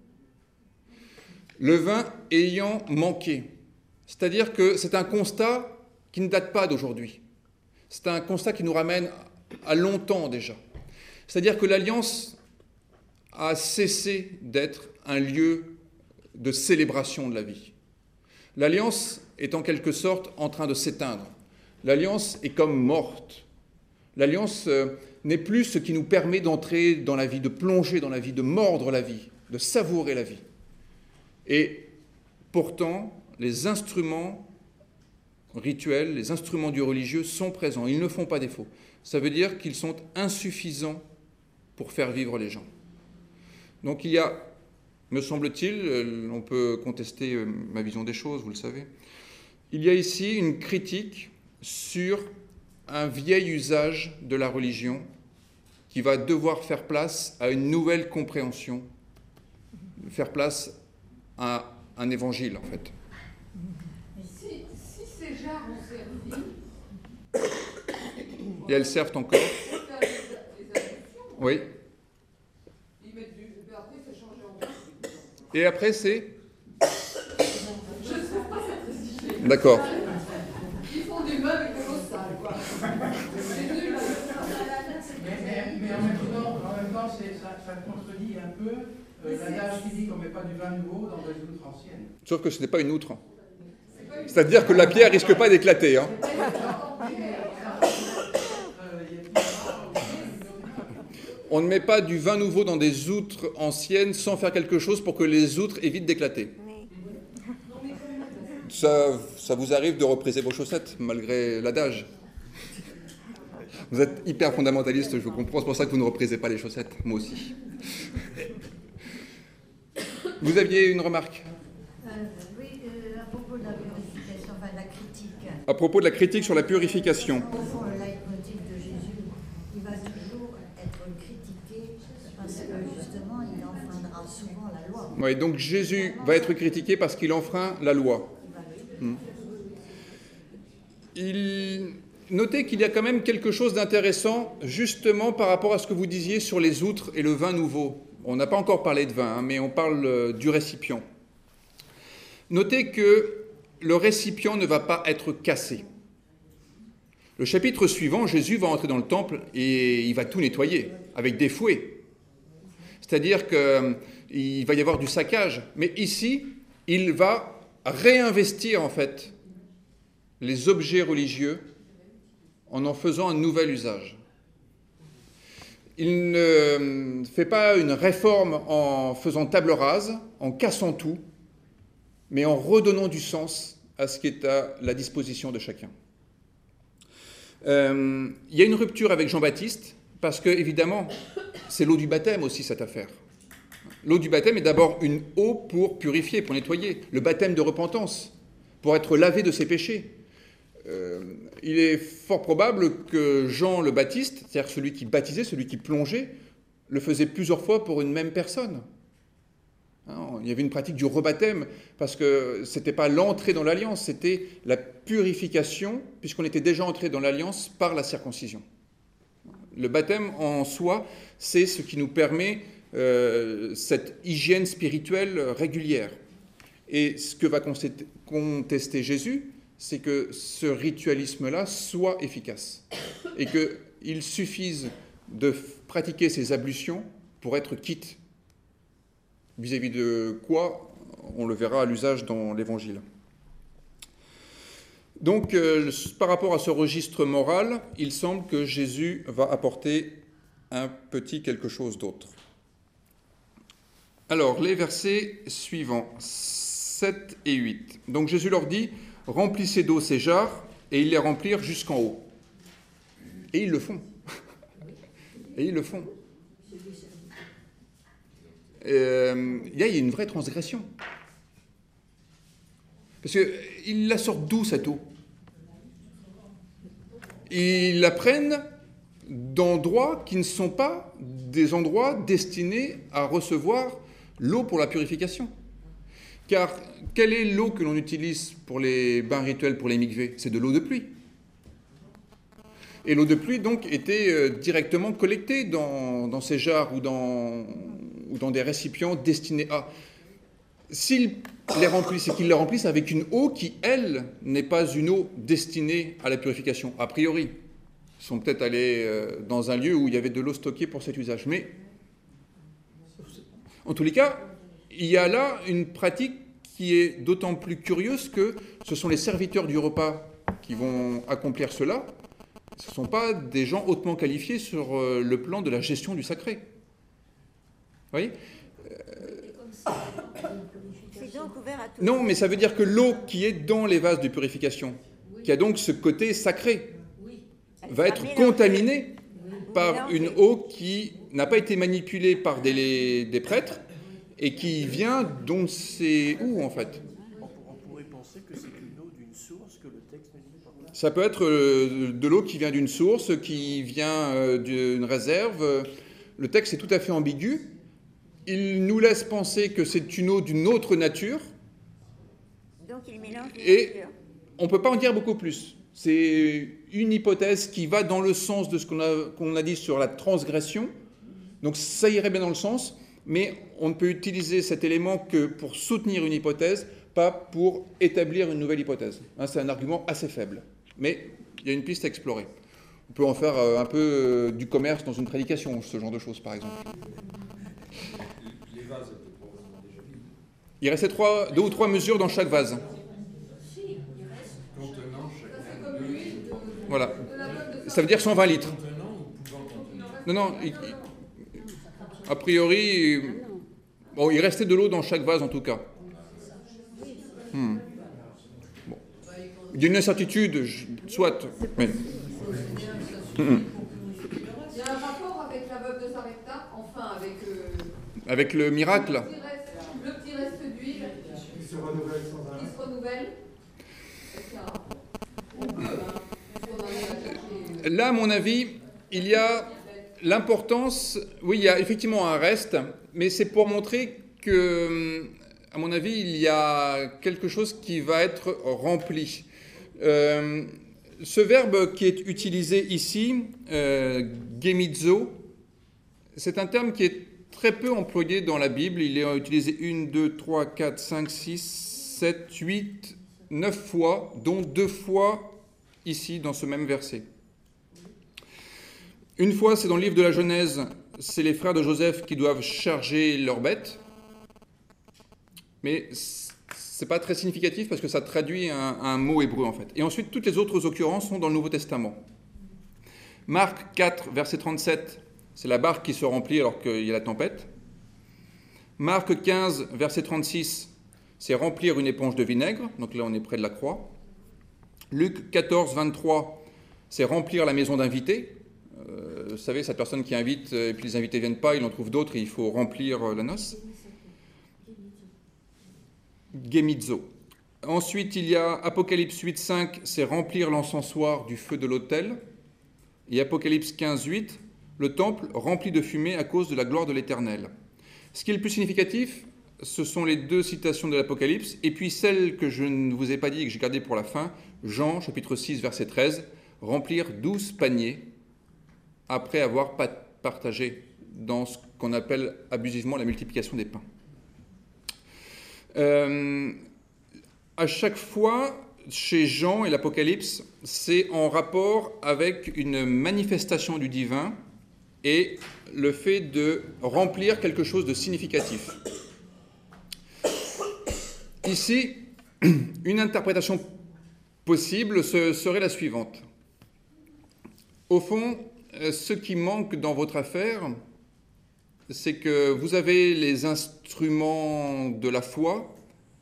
Le vin ayant manqué, c'est-à-dire que c'est un constat qui ne date pas d'aujourd'hui. C'est un constat qui nous ramène à longtemps déjà. C'est-à-dire que l'Alliance a cessé d'être un lieu de célébration de la vie. L'Alliance est en quelque sorte en train de s'éteindre. L'Alliance est comme morte. L'Alliance n'est plus ce qui nous permet d'entrer dans la vie, de plonger dans la vie, de mordre la vie, de savourer la vie. Et pourtant, les instruments rituels, les instruments du religieux sont présents. Ils ne font pas défaut. Ça veut dire qu'ils sont insuffisants pour faire vivre les gens. Donc il y a, me semble-t-il, on peut contester ma vision des choses, vous le savez, il y a ici une critique sur un vieil usage de la religion qui va devoir faire place à une nouvelle compréhension, faire place à un évangile, en fait. Si, si ces jarres ont servi... Et elles servent encore. Oui. Ils mettent du... Après, c'est changé en vin. Et après, c'est... Je ne sais pas cette précision. D'accord. Ils font du meuble colossal, quoi. C'est nul. Mais, mais, mais en même temps, en même temps c'est, ça, ça contredit un peu euh, l'adage qui dit qu'on ne met pas du vin nouveau dans des outres anciennes. Sauf que ce n'est pas une outre. C'est-à-dire que la pierre risque pas d'éclater. Hein. On ne met pas du vin nouveau dans des outres anciennes sans faire quelque chose pour que les outres évitent d'éclater. Ça, ça vous arrive de repriser vos chaussettes, malgré l'adage. Vous êtes hyper fondamentaliste, je vous comprends, c'est pour ça que vous ne reprisez pas les chaussettes, moi aussi. Vous aviez une remarque ? euh, Oui, euh, à propos de la purification, enfin de la critique. à propos de la critique sur la purification. Au fond, le leitmotiv de Jésus, il va toujours être critiqué parce que justement, il enfreindra souvent la loi. Oui, donc Jésus va être critiqué parce qu'il enfreint la loi. Hmm. Il... Notez qu'il y a quand même quelque chose d'intéressant, justement par rapport à ce que vous disiez sur les outres et le vin nouveau. On n'a pas encore parlé de vin, hein, mais on parle euh, du récipient. Notez que le récipient ne va pas être cassé. Le chapitre suivant, Jésus va entrer dans le temple et il va tout nettoyer avec des fouets. C'est-à-dire qu'il va y avoir du saccage. Mais ici, il va réinvestir en fait les objets religieux en en faisant un nouvel usage. Il ne fait pas une réforme en faisant table rase, en cassant tout, mais en redonnant du sens à ce qui est à la disposition de chacun. Euh, il y a une rupture avec Jean-Baptiste, parce que, évidemment, c'est l'eau du baptême aussi, cette affaire. L'eau du baptême est d'abord une eau pour purifier, pour nettoyer, le baptême de repentance, pour être lavé de ses péchés. Euh, il est fort probable que Jean le Baptiste, c'est-à-dire celui qui baptisait, celui qui plongeait, le faisait plusieurs fois pour une même personne. Hein, il y avait une pratique du rebaptême, parce que ce n'était pas l'entrée dans l'alliance, c'était la purification, puisqu'on était déjà entré dans l'alliance par la circoncision. Le baptême en soi, c'est ce qui nous permet euh, cette hygiène spirituelle régulière. Et ce que va contester Jésus, c'est que ce ritualisme-là soit efficace et qu'il suffise de pratiquer ces ablutions pour être quitte, vis-à-vis de quoi on le verra à l'usage dans l'Évangile. Donc, euh, par rapport à ce registre moral, il semble que Jésus va apporter un petit quelque chose d'autre. Alors, les versets suivants, sept et huit. Donc Jésus leur dit: « Remplissez d'eau ces jarres, et ils les remplirent jusqu'en haut. » Et ils le font. Et ils le font. Euh, il y a une vraie transgression. Parce qu'ils la sortent d'où, cette eau? Ils la prennent d'endroits qui ne sont pas des endroits destinés à recevoir l'eau pour la purification. Car quelle est l'eau que l'on utilise pour les bains rituels, pour les mikvés? C'est de l'eau de pluie. Et l'eau de pluie, donc, était euh, directement collectée dans, dans ces jarres ou dans, ou dans des récipients destinés à... S'ils les remplissent, c'est qu'ils les remplissent avec une eau qui, elle, n'est pas une eau destinée à la purification, a priori. Ils sont peut-être allés euh, dans un lieu où il y avait de l'eau stockée pour cet usage. Mais, en tous les cas, il y a là une pratique qui est d'autant plus curieuse que ce sont les serviteurs du repas qui vont accomplir cela. Ce ne sont pas des gens hautement qualifiés sur euh, le plan de la gestion du sacré. Vous voyez ? C'est donc ouvert à tout. Non, mais ça veut dire que l'eau qui est dans les vases de purification, qui a donc ce côté sacré, va être contaminée par une eau qui n'a pas été manipulée par des, des prêtres et qui vient d'on ne sait où, en fait. On pourrait penser que c'est une eau d'une source que le texte ne dit pas. Ça peut être de l'eau qui vient d'une source, qui vient d'une réserve. Le texte est tout à fait ambigu. Il nous laisse penser que c'est une eau d'une autre nature. Donc il mélange les et natures. On ne peut pas en dire beaucoup plus. C'est une hypothèse qui va dans le sens de ce qu'on a, qu'on a dit sur la transgression. Donc ça irait bien dans le sens, mais on ne peut utiliser cet élément que pour soutenir une hypothèse, pas pour établir une nouvelle hypothèse. Hein, c'est un argument assez faible. Mais il y a une piste à explorer. On peut en faire un peu du commerce dans une prédication, ce genre de choses, par exemple. Les vases étaient probablement déjà vides. Il restait trois, deux ou trois mesures dans chaque vase. Contenant chacun de l'huile. Voilà. Ça veut dire cent vingt litres. Contenant ou pouvant contenir. Non, non. Il, il, a priori, bon, il restait de l'eau dans chaque vase en tout cas. Hmm. Bon. Il y a une incertitude, je, soit. Mais... Hmm. Il y a un rapport avec la veuve de Sarepta, enfin avec... Euh, avec le miracle. Le petit reste, le petit reste d'huile Qui se renouvelle sans arrêt. qui se renouvelle. On peut, hein, parce qu'on en est à chercher, euh, Là, à mon avis, il y a l'importance, oui, il y a effectivement un reste, mais c'est pour montrer que, à mon avis, il y a quelque chose qui va être rempli. Euh, ce verbe qui est utilisé ici, euh, gemizo, c'est un terme qui est très peu employé dans la Bible. Il est utilisé une, deux, trois, quatre, cinq, six, sept, huit, neuf fois, dont deux fois ici dans ce même verset. Une fois, c'est dans le livre de la Genèse, c'est les frères de Joseph qui doivent charger leurs bêtes. Mais c'est pas très significatif parce que ça traduit un, un mot hébreu en fait. Et ensuite, toutes les autres occurrences sont dans le Nouveau Testament. Marc quatre, verset trente-sept, c'est la barque qui se remplit alors qu'il y a la tempête. Marc quinze, verset trente-six, c'est remplir une éponge de vinaigre. Donc là, on est près de la croix. Luc quatorze, vingt-trois, c'est remplir la maison d'invités. Euh, vous savez, cette personne qui invite et puis les invités ne viennent pas, il en trouve d'autres et il faut remplir la noce. Gemizo. Ensuite, il y a Apocalypse huit, cinq, c'est remplir l'encensoir du feu de l'autel. Et Apocalypse quinze, huit, le temple rempli de fumée à cause de la gloire de l'Éternel. Ce qui est le plus significatif, ce sont les deux citations de l'Apocalypse, et puis celle que je ne vous ai pas dit et que j'ai gardée pour la fin, Jean, chapitre six, verset treize, remplir douze paniers après avoir partagé dans ce qu'on appelle abusivement la multiplication des pains. Euh, à chaque fois, chez Jean et l'Apocalypse, c'est en rapport avec une manifestation du divin et le fait de remplir quelque chose de significatif. Ici, une interprétation possible serait la suivante. Au fond, ce qui manque dans votre affaire, c'est que vous avez les instruments de la foi,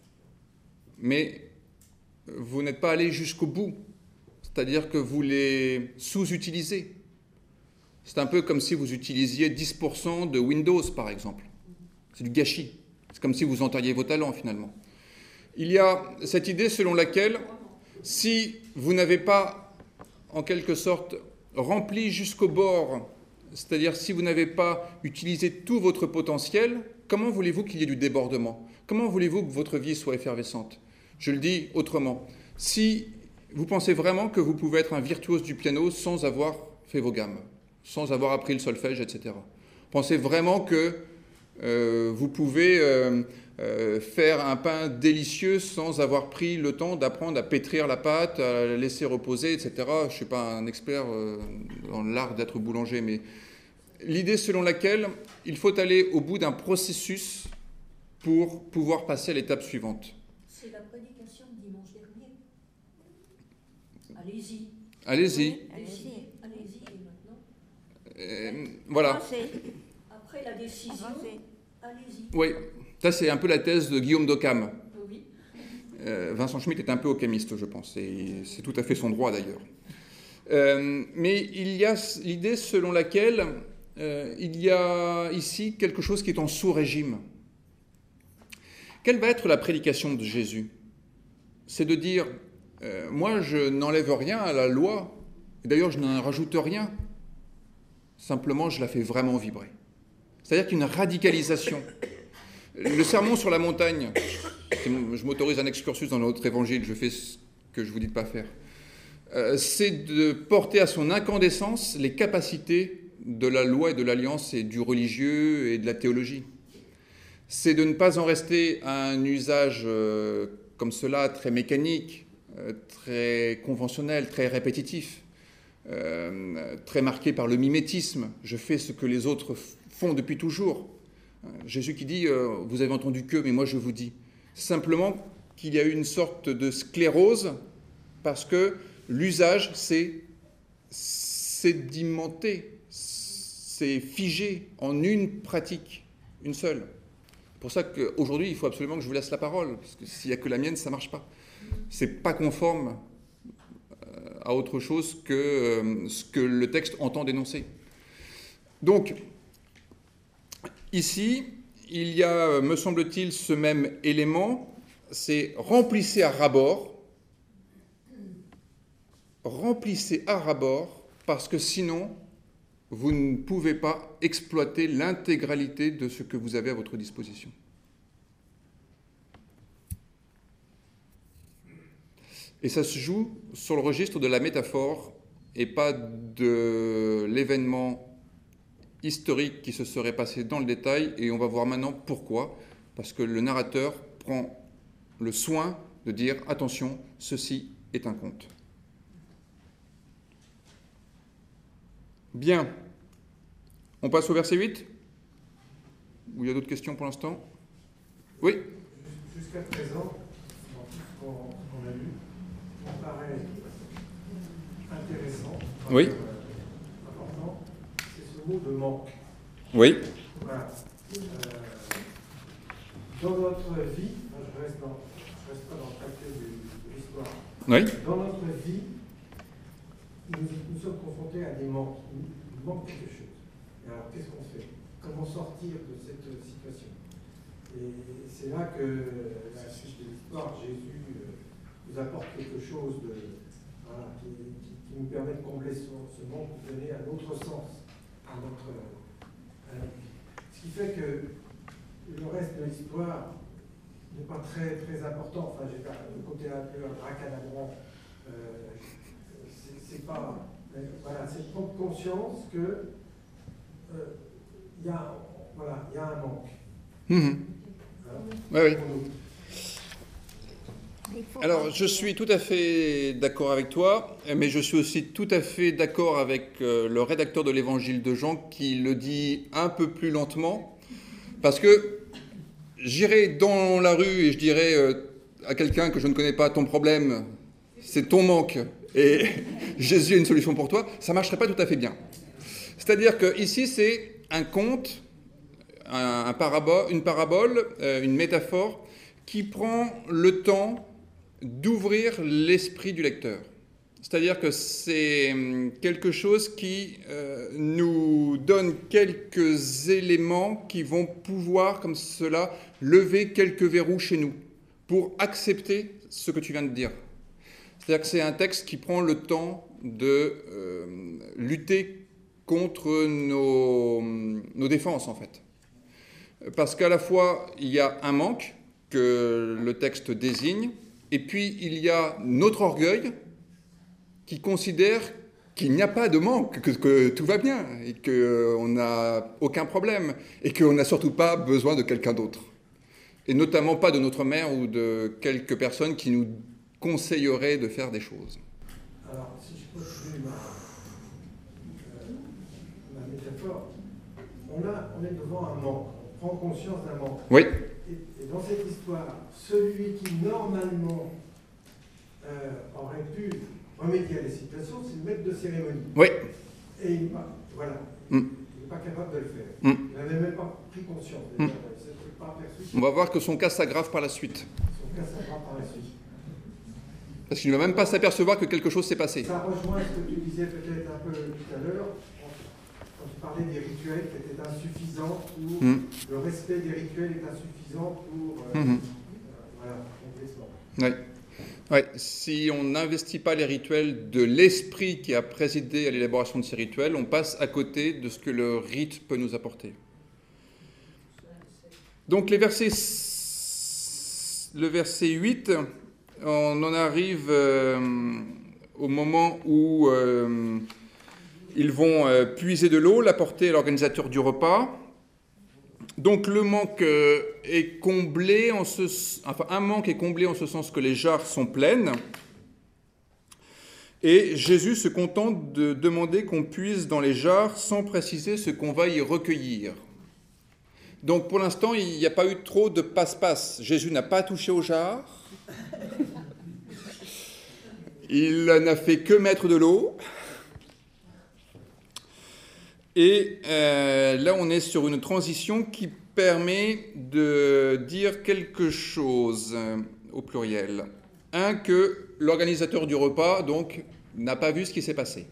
mais vous n'êtes pas allé jusqu'au bout. C'est-à-dire que vous les sous-utilisez. C'est un peu comme si vous utilisiez dix pour cent de Windows, par exemple. C'est du gâchis. C'est comme si vous enterriez vos talents, finalement. Il y a cette idée selon laquelle, si vous n'avez pas, en quelque sorte, rempli jusqu'au bord, c'est-à-dire si vous n'avez pas utilisé tout votre potentiel, comment voulez-vous qu'il y ait du débordement? Comment voulez-vous que votre vie soit effervescente? Je le dis autrement. Si vous pensez vraiment que vous pouvez être un virtuose du piano sans avoir fait vos gammes, sans avoir appris le solfège, et cetera. Pensez vraiment que euh, vous pouvez euh, euh, faire un pain délicieux sans avoir pris le temps d'apprendre à pétrir la pâte, à la laisser reposer, et cetera. Je ne suis pas un expert euh, dans l'art d'être boulanger, mais l'idée selon laquelle il faut aller au bout d'un processus pour pouvoir passer à l'étape suivante. C'est la prédication de dimanche dernier. Allez-y. Allez-y. Allez-y. Allez-y, et maintenant. Euh, voilà. Après la décision, allez-y. Oui, ça c'est un peu la thèse de Guillaume d'Occam. Oui. Euh, Vincent Schmitt est un peu occamiste, je pense, et c'est tout à fait son droit d'ailleurs. Euh, mais il y a l'idée selon laquelle euh, il y a ici quelque chose qui est en sous-régime. Quelle va être la prédication de Jésus? C'est de dire, euh, moi je n'enlève rien à la loi, et d'ailleurs je n'en rajoute rien, simplement je la fais vraiment vibrer. C'est-à-dire qu'une radicalisation. Le sermon sur la montagne, je m'autorise un excursus dans notre évangile, je fais ce que je vous dis de ne pas faire, euh, c'est de porter à son incandescence les capacités de la loi et de l'alliance et du religieux et de la théologie. C'est de ne pas en rester à un usage euh, comme cela, très mécanique, euh, très conventionnel, très répétitif, euh, très marqué par le mimétisme. Je fais ce que les autres font depuis toujours. Jésus qui dit euh, « vous avez entendu que, mais moi je vous dis ». Simplement qu'il y a eu une sorte de sclérose parce que l'usage s'est sédimenté, c'est figé en une pratique, une seule. C'est pour ça qu'aujourd'hui, il faut absolument que je vous laisse la parole, parce que s'il n'y a que la mienne, ça ne marche pas. Ce n'est pas conforme à autre chose que euh, ce que le texte entend dénoncer. Donc, ici, il y a, me semble-t-il, ce même élément, c'est remplissez à ras-bord, remplissez à ras-bord, parce que sinon, vous ne pouvez pas exploiter l'intégralité de ce que vous avez à votre disposition. Et ça se joue sur le registre de la métaphore et pas de l'événement historique qui se serait passé dans le détail, et on va voir maintenant pourquoi. Parce que le narrateur prend le soin de dire « Attention, ceci est un conte ». Bien. On passe au verset huit? Ou il y a d'autres questions pour l'instant? Oui. Jusqu'à présent, dans tout ce qu'on qu'on a lu, on paraît intéressant, Oui. euh, important, c'est ce mot de manque. Oui. Voilà. Euh, dans notre vie, moi, je reste dans, je reste pas dans le paquet de, de l'histoire. Oui. Dans notre vie, nous, nous sommes confrontés à des manques. Il nous manque quelque chose. Et alors, qu'est-ce qu'on fait? Comment sortir de cette situation? Et c'est là que la suite de l'histoire, Jésus euh, nous apporte quelque chose de, voilà, qui, qui, qui nous permet de combler ce, ce manque, de donner un autre sens à notre, à notre vie. Ce qui fait que le reste de l'histoire n'est pas très, très important. Enfin, j'ai pas le côté un peu abracadabrant. Euh, c'est pas. Voilà, c'est prendre conscience que il euh, y a, voilà, y a un manque. Mmh. Hein, oui, oui. Alors, je suis tout à fait d'accord avec toi, mais je suis aussi tout à fait d'accord avec euh, le rédacteur de l'Évangile de Jean qui le dit un peu plus lentement, parce que j'irai dans la rue et je dirais euh, à quelqu'un que je ne connais pas, ton problème, c'est ton manque, et Jésus a une solution pour toi, ça ne marcherait pas tout à fait bien. C'est-à-dire qu'ici, c'est un conte, un, un parabole, une parabole, euh, une métaphore, qui prend le temps d'ouvrir l'esprit du lecteur. C'est-à-dire que c'est quelque chose qui euh, nous donne quelques éléments qui vont pouvoir, comme cela, lever quelques verrous chez nous pour accepter ce que tu viens de dire. C'est-à-dire que c'est un texte qui prend le temps de euh, lutter contre nos, nos défenses, en fait. Parce qu'à la fois, il y a un manque que le texte désigne, et puis il y a notre orgueil qui considère qu'il n'y a pas de manque, que, que tout va bien, et qu'on n'a aucun problème, et qu'on n'a surtout pas besoin de quelqu'un d'autre. Et notamment pas de notre mère ou de quelques personnes qui nous conseilleraient de faire des choses. Alors, si je continue ma, euh, ma métaphore, on, a, on est devant un manque, on prend conscience d'un manque. Oui. Et, et dans cette histoire, celui qui normalement euh, aurait pu remédier à la situation, c'est le maître de cérémonie. Oui. Et il n'est pas, voilà, mm. il n'est pas capable de le faire. Mm. Il n'avait même pas pris conscience. Mm. Il pas aperçu. On va voir que son cas s'aggrave par la suite. Son cas s'aggrave par la suite. Parce qu'il ne va même pas s'apercevoir que quelque chose s'est passé. Ça rejoint ce que tu disais peut-être un peu tout à l'heure, quand tu parlais des rituels qui étaient insuffisants pour... Mm. Le respect des rituels est insuffisant pour... Euh, mm-hmm. euh, voilà, complètement. Oui. Ouais. Si on n'investit pas les rituels de l'esprit qui a présidé à l'élaboration de ces rituels, on passe à côté de ce que le rite peut nous apporter. Donc les versets... le verset huit... on en arrive euh, au moment où euh, ils vont euh, puiser de l'eau, l'apporter à l'organisateur du repas. Donc le manque euh, est comblé, en ce, enfin un manque est comblé en ce sens que les jarres sont pleines. Et Jésus se contente de demander qu'on puise dans les jarres sans préciser ce qu'on va y recueillir. Donc pour l'instant, il n'y a pas eu trop de passe-passe. Jésus n'a pas touché aux jarres. Il n'a fait que mettre de l'eau. Et euh, là, on est sur une transition qui permet de dire quelque chose euh, au pluriel. Un, que l'organisateur du repas, donc, n'a pas vu ce qui s'est passé.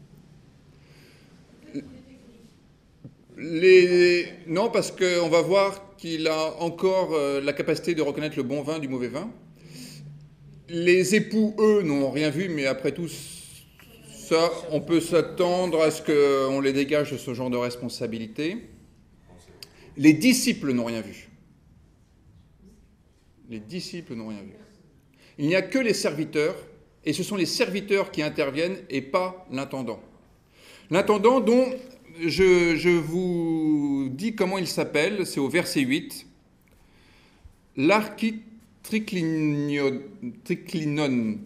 Les... Non, parce qu'on va voir qu'il a encore euh, la capacité de reconnaître le bon vin du mauvais vin. Les époux, eux, n'ont rien vu, mais après tout, Ça, on peut s'attendre à ce qu'on les dégage de ce genre de responsabilité. Les disciples n'ont rien vu. Les disciples n'ont rien vu. Il n'y a que les serviteurs, et ce sont les serviteurs qui interviennent et pas l'intendant. L'intendant dont je, je vous dis comment il s'appelle, c'est au verset huit. L'architriclinon.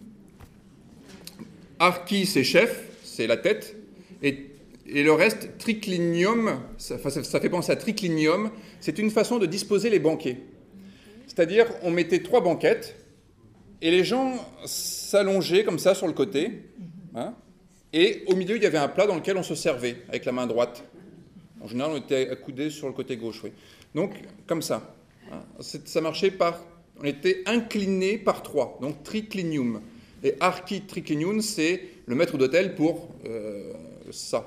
Archi, c'est chef, c'est la tête, et, et le reste, triclinium, ça, ça fait penser à triclinium, c'est une façon de disposer les banquets. C'est-à-dire, on mettait trois banquettes, et les gens s'allongeaient comme ça sur le côté, hein, et au milieu, il y avait un plat dans lequel on se servait, avec la main droite. En général, on était accoudés sur le côté gauche, oui. Donc, comme ça. Hein, ça marchait par... On était inclinés par trois, donc triclinium. Et architriclinium, c'est le maître d'hôtel pour euh, ça.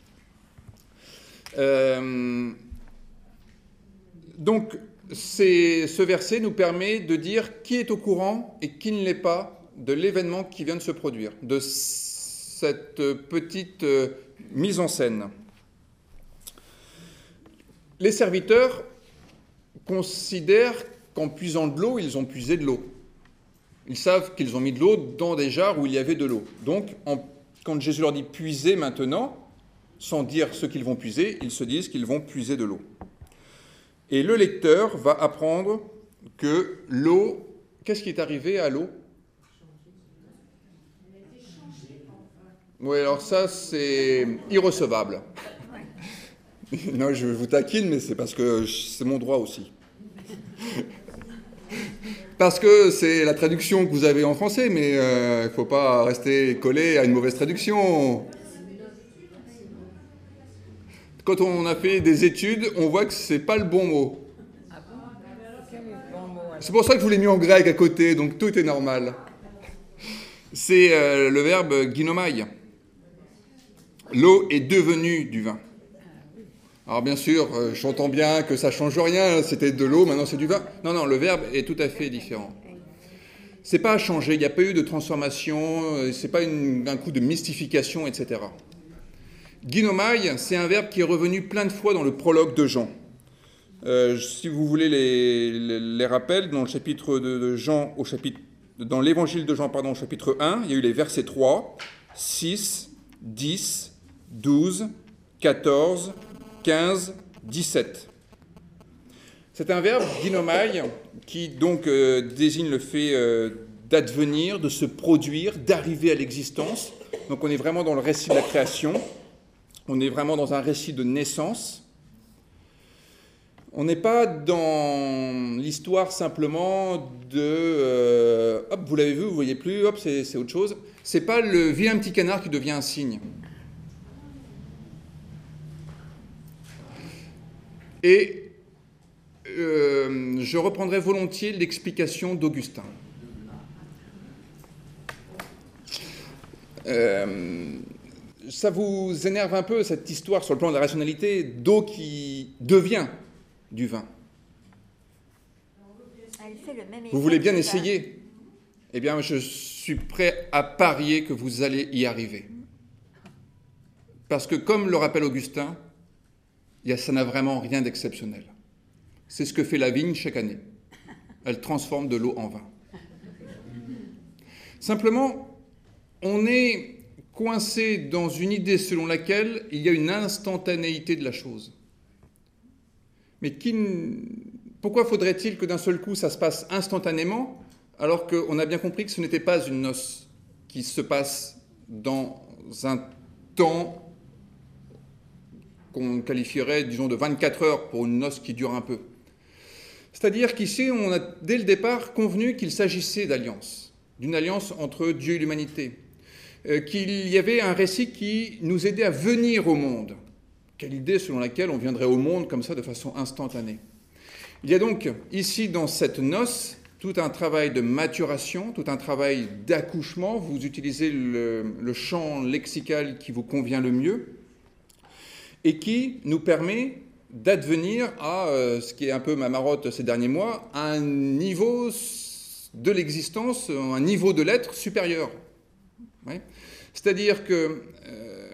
Euh, donc, c'est, ce verset nous permet de dire qui est au courant et qui ne l'est pas de l'événement qui vient de se produire, de cette petite euh, mise en scène. Les serviteurs considèrent qu'en puisant de l'eau, ils ont puisé de l'eau. Ils savent qu'ils ont mis de l'eau dans des jarres où il y avait de l'eau. Donc, en, quand Jésus leur dit « puisez maintenant », sans dire ce qu'ils vont puiser, ils se disent qu'ils vont puiser de l'eau. Et le lecteur va apprendre que l'eau... Qu'est-ce qui est arrivé à l'eau ? Oui, alors ça, c'est irrecevable. Non, je vous taquine, mais c'est parce que c'est mon droit aussi. Parce que c'est la traduction que vous avez en français, mais il euh, ne faut pas rester collé à une mauvaise traduction. Quand on a fait des études, on voit que ce n'est pas le bon mot. C'est pour ça que je vous l'ai mis en grec à côté, donc tout est normal. C'est euh, le verbe ginomai. L'eau est devenue du vin. Alors bien sûr, euh, j'entends bien que ça ne change rien, c'était de l'eau, maintenant c'est du vin. Non, non, le verbe est tout à fait différent. C'est pas à changer, il n'y a pas eu de transformation, c'est pas une, un coup de mystification, et cetera. Ginomai, c'est un verbe qui est revenu plein de fois dans le prologue de Jean. Euh, si vous voulez les, les, les rappels, dans le chapitre de, de Jean, au chapitre, dans l'évangile de Jean, pardon, au chapitre un, il y a eu les versets trois, six, dix, douze, quatorze, quinze, dix-sept. C'est un verbe, ginomai, qui donc euh, désigne le fait euh, d'advenir, de se produire, d'arriver à l'existence. Donc on est vraiment dans le récit de la création, on est vraiment dans un récit de naissance. On n'est pas dans l'histoire simplement de euh, hop, vous l'avez vu, vous ne voyez plus, hop, c'est, c'est autre chose. C'est pas le vilain petit canard qui devient un cygne. Et euh, je reprendrai volontiers l'explication d'Augustin. Euh, ça vous énerve un peu, cette histoire sur le plan de la rationalité, d'eau qui devient du vin. Vous voulez bien essayer ? Eh bien, je suis prêt à parier que vous allez y arriver. Parce que, comme le rappelle Augustin, ça n'a vraiment rien d'exceptionnel. C'est ce que fait la vigne chaque année. Elle transforme de l'eau en vin. Simplement, on est coincé dans une idée selon laquelle il y a une instantanéité de la chose. Mais qui, pourquoi faudrait-il que d'un seul coup ça se passe instantanément, alors qu'on a bien compris que ce n'était pas une noce qui se passe dans un temps qu'on qualifierait, disons, de vingt-quatre heures pour une noce qui dure un peu. C'est-à-dire qu'ici, on a dès le départ convenu qu'il s'agissait d'alliance, d'une alliance entre Dieu et l'humanité, euh, qu'il y avait un récit qui nous aidait à venir au monde. Quelle idée selon laquelle on viendrait au monde comme ça de façon instantanée. Il y a donc ici dans cette noce tout un travail de maturation, tout un travail d'accouchement. Vous utilisez le, le champ lexical qui vous convient le mieux et qui nous permet d'advenir à euh, ce qui est un peu ma marotte ces derniers mois, à un niveau de l'existence, un niveau de l'être supérieur. Ouais. C'est-à-dire que euh,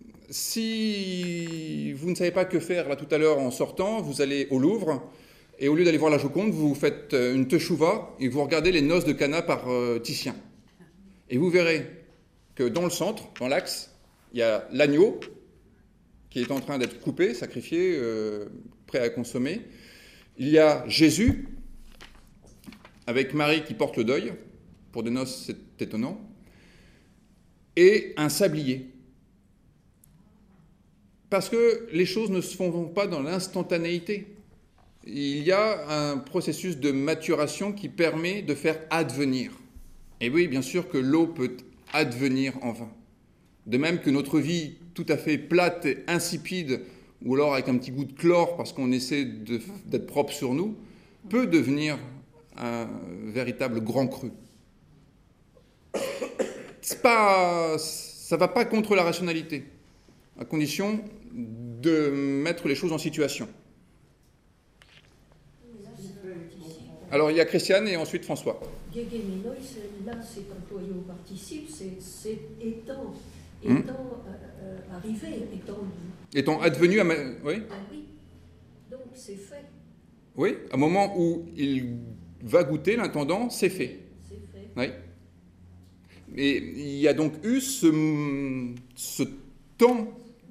si vous ne savez pas que faire là tout à l'heure en sortant, vous allez au Louvre et au lieu d'aller voir la Joconde, vous faites une teshuva et vous regardez les noces de Cana par euh, Titien. Et vous verrez que dans le centre, dans l'axe, il y a l'agneau qui est en train d'être coupé, sacrifié, euh, prêt à consommer. Il y a Jésus avec Marie qui porte le deuil. Pour des noces, c'est étonnant. Et un sablier. Parce que les choses ne se font pas dans l'instantanéité. Il y a un processus de maturation qui permet de faire advenir. Et oui, bien sûr que l'eau peut advenir en vin. De même que notre vie tout à fait plate et insipide, ou alors avec un petit goût de chlore parce qu'on essaie de, d'être propre sur nous, peut devenir un véritable grand cru. C'est pas, ça ne va pas contre la rationalité, à condition de mettre les choses en situation. Alors il y a Christiane et ensuite François. Gegemenoi, là c'est employé au participe, c'est, c'est étant, étant Hum. euh, euh, arrivé, étant... Étant advenu à... Ma... Oui. Ah oui, donc c'est fait. Oui, à un moment où il va goûter, l'intendant, c'est fait. C'est fait. Oui. Et il y a donc eu ce, ce temps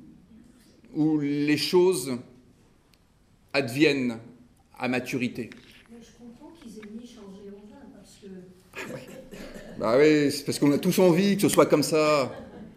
où les choses adviennent à maturité. Mais je comprends qu'ils aient mis changer en vin, parce que... Bah oui, c'est parce qu'on a tous envie que ce soit comme ça.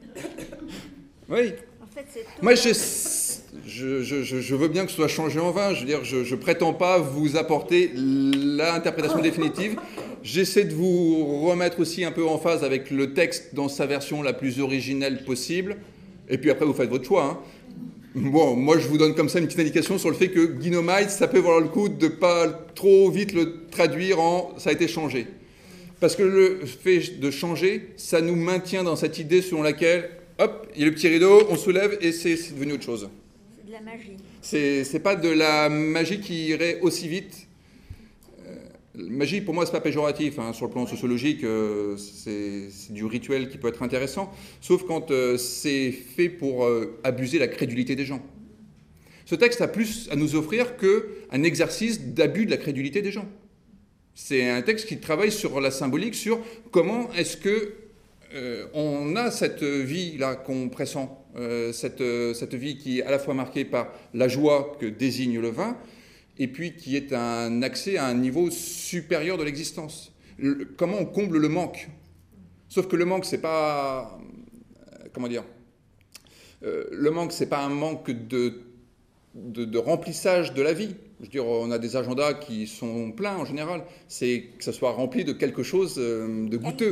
Oui. En fait, c'est tout. Moi, je, je, je, je veux bien que ce soit changé en vin. Je veux dire, je ne prétends pas vous apporter l'interprétation définitive. J'essaie de vous remettre aussi un peu en phase avec le texte dans sa version la plus originelle possible. Et puis après, vous faites votre choix. Hein. Bon, moi, je vous donne comme ça une petite indication sur le fait que Guinomite, ça peut valoir le coup de ne pas trop vite le traduire en « ça a été changé ». Parce que le fait de changer, ça nous maintient dans cette idée selon laquelle, hop, il y a le petit rideau, on soulève et c'est, c'est devenu autre chose. C'est de la magie. C'est, c'est pas de la magie qui irait aussi vite. Euh, magie, pour moi, c'est pas péjoratif. Hein. Sur le plan sociologique, euh, c'est, c'est du rituel qui peut être intéressant, sauf quand euh, c'est fait pour euh, abuser la crédulité des gens. Ce texte a plus à nous offrir qu'un exercice d'abus de la crédulité des gens. C'est un texte qui travaille sur la symbolique, sur comment est-ce que euh, on a cette vie-là qu'on pressent, euh, cette, euh, cette vie qui est à la fois marquée par la joie que désigne le vin, et puis qui est un accès à un niveau supérieur de l'existence. Le, comment on comble le manque. Sauf que le manque, c'est pas... Euh, comment dire euh, Le manque, c'est pas un manque de, de, de remplissage de la vie. Je veux dire, on a des agendas qui sont pleins en général. C'est que ça soit rempli de quelque chose de goûteux.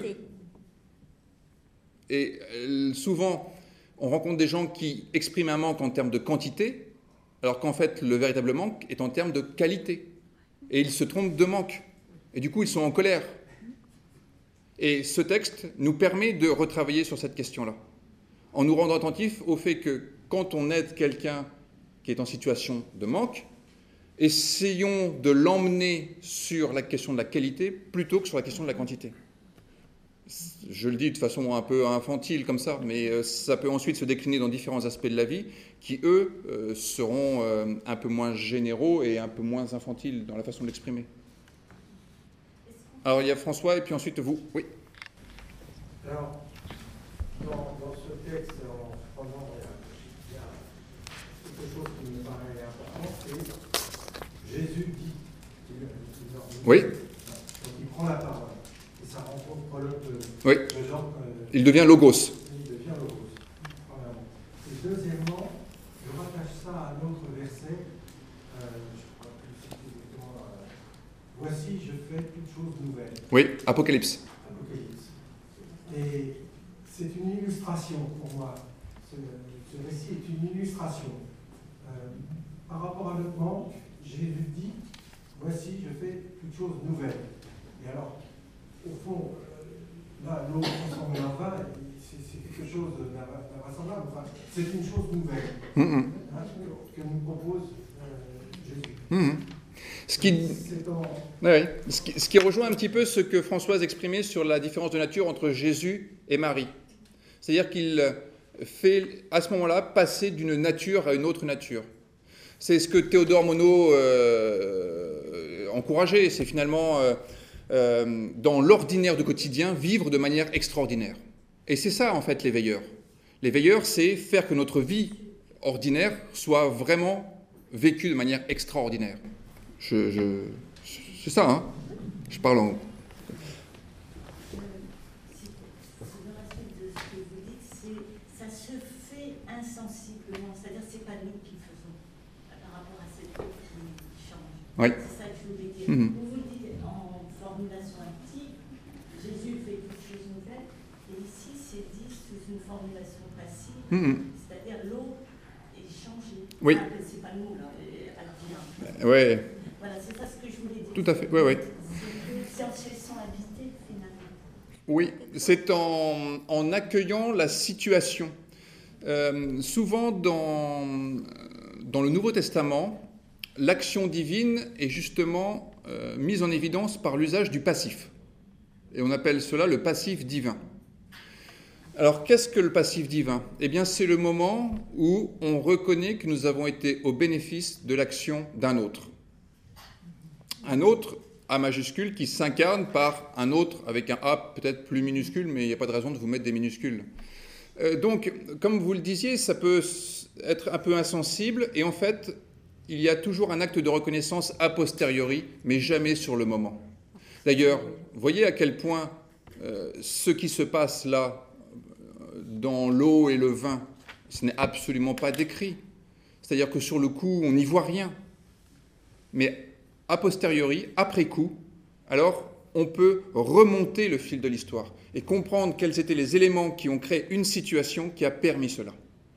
Et souvent, on rencontre des gens qui expriment un manque en termes de quantité, alors qu'en fait, le véritable manque est en termes de qualité. Et ils se trompent de manque. Et du coup, ils sont en colère. Et ce texte nous permet de retravailler sur cette question-là, en nous rendant attentifs au fait que quand on aide quelqu'un qui est en situation de manque, essayons de l'emmener sur la question de la qualité plutôt que sur la question de la quantité. Je le dis de façon un peu infantile comme ça, mais ça peut ensuite se décliner dans différents aspects de la vie qui, eux, seront un peu moins généraux et un peu moins infantiles dans la façon de l'exprimer. Alors il y a François et puis ensuite vous. Oui. Alors, dans, dans ce texte, en prenant, il y a quelque chose qui me paraît important, c'est Jésus dit, il, il leur dit, oui. Donc il prend la parole, et ça rencontre Paul de, oui. de Jean. Euh, il devient logos. Il devient logos, premièrement. Et deuxièmement, je rattache ça à un autre verset, euh, je ne crois plus citer exactement, euh, voici, je fais toute chose nouvelle. Oui, Apocalypse. Apocalypse. Et c'est une illustration pour moi. Ce, ce récit est une illustration. Euh, par rapport à notre manque, Jésus dit, voici, je fais toute chose nouvelle. Et alors, au fond, euh, là, l'eau transformée en vin, c'est, c'est quelque chose d'invraisemblable. Enfin, c'est une chose nouvelle mm-hmm. hein, que nous propose euh, Jésus. Mm-hmm. Ce qui... En... Ouais, ce, qui, ce qui rejoint un petit peu ce que Françoise exprimait sur la différence de nature entre Jésus et Marie. C'est-à-dire qu'il fait, à ce moment-là, passer d'une nature à une autre nature. C'est ce que Théodore Monod euh, encourageait, c'est finalement, euh, euh, dans l'ordinaire du quotidien, vivre de manière extraordinaire. Et c'est ça, en fait, les veilleurs. Les veilleurs, c'est faire que notre vie ordinaire soit vraiment vécue de manière extraordinaire. Je, je, c'est ça, hein. Je parle en... Ça se fait insensiblement, c'est-à-dire que ce n'est pas nous qui faisons par rapport à cette eau qui change. Oui. C'est ça que je voulais dire. Mm-hmm. Vous vous dites en formulation active, Jésus fait toute chose nouvelle, et ici c'est dit sous une formulation passive, mm-hmm. c'est-à-dire l'eau est changée. Oui. Ah, c'est pas nous là, elle vient. Oui. Voilà, c'est ça ce que je voulais dire. Tout à fait, oui, oui. C'est en se laissant habiter finalement. Oui, c'est en, en accueillant la situation. Euh, souvent dans, dans le Nouveau Testament, l'action divine est justement euh, mise en évidence par l'usage du passif. Et on appelle cela le passif divin. Alors qu'est-ce que le passif divin ? Eh bien c'est le moment où on reconnaît que nous avons été au bénéfice de l'action d'un autre. Un autre A majuscule qui s'incarne par un autre avec un A peut-être plus minuscule, mais il n'y a pas de raison de vous mettre des minuscules. Euh, donc, comme vous le disiez, ça peut être un peu insensible, et en fait, il y a toujours un acte de reconnaissance a posteriori, mais jamais sur le moment. D'ailleurs, voyez à quel point euh, ce qui se passe là, dans l'eau et le vin, ce n'est absolument pas décrit. C'est-à-dire que sur le coup, on n'y voit rien. Mais a posteriori, après coup, alors on peut remonter le fil de l'histoire et comprendre quels étaient les éléments qui ont créé une situation qui a permis cela.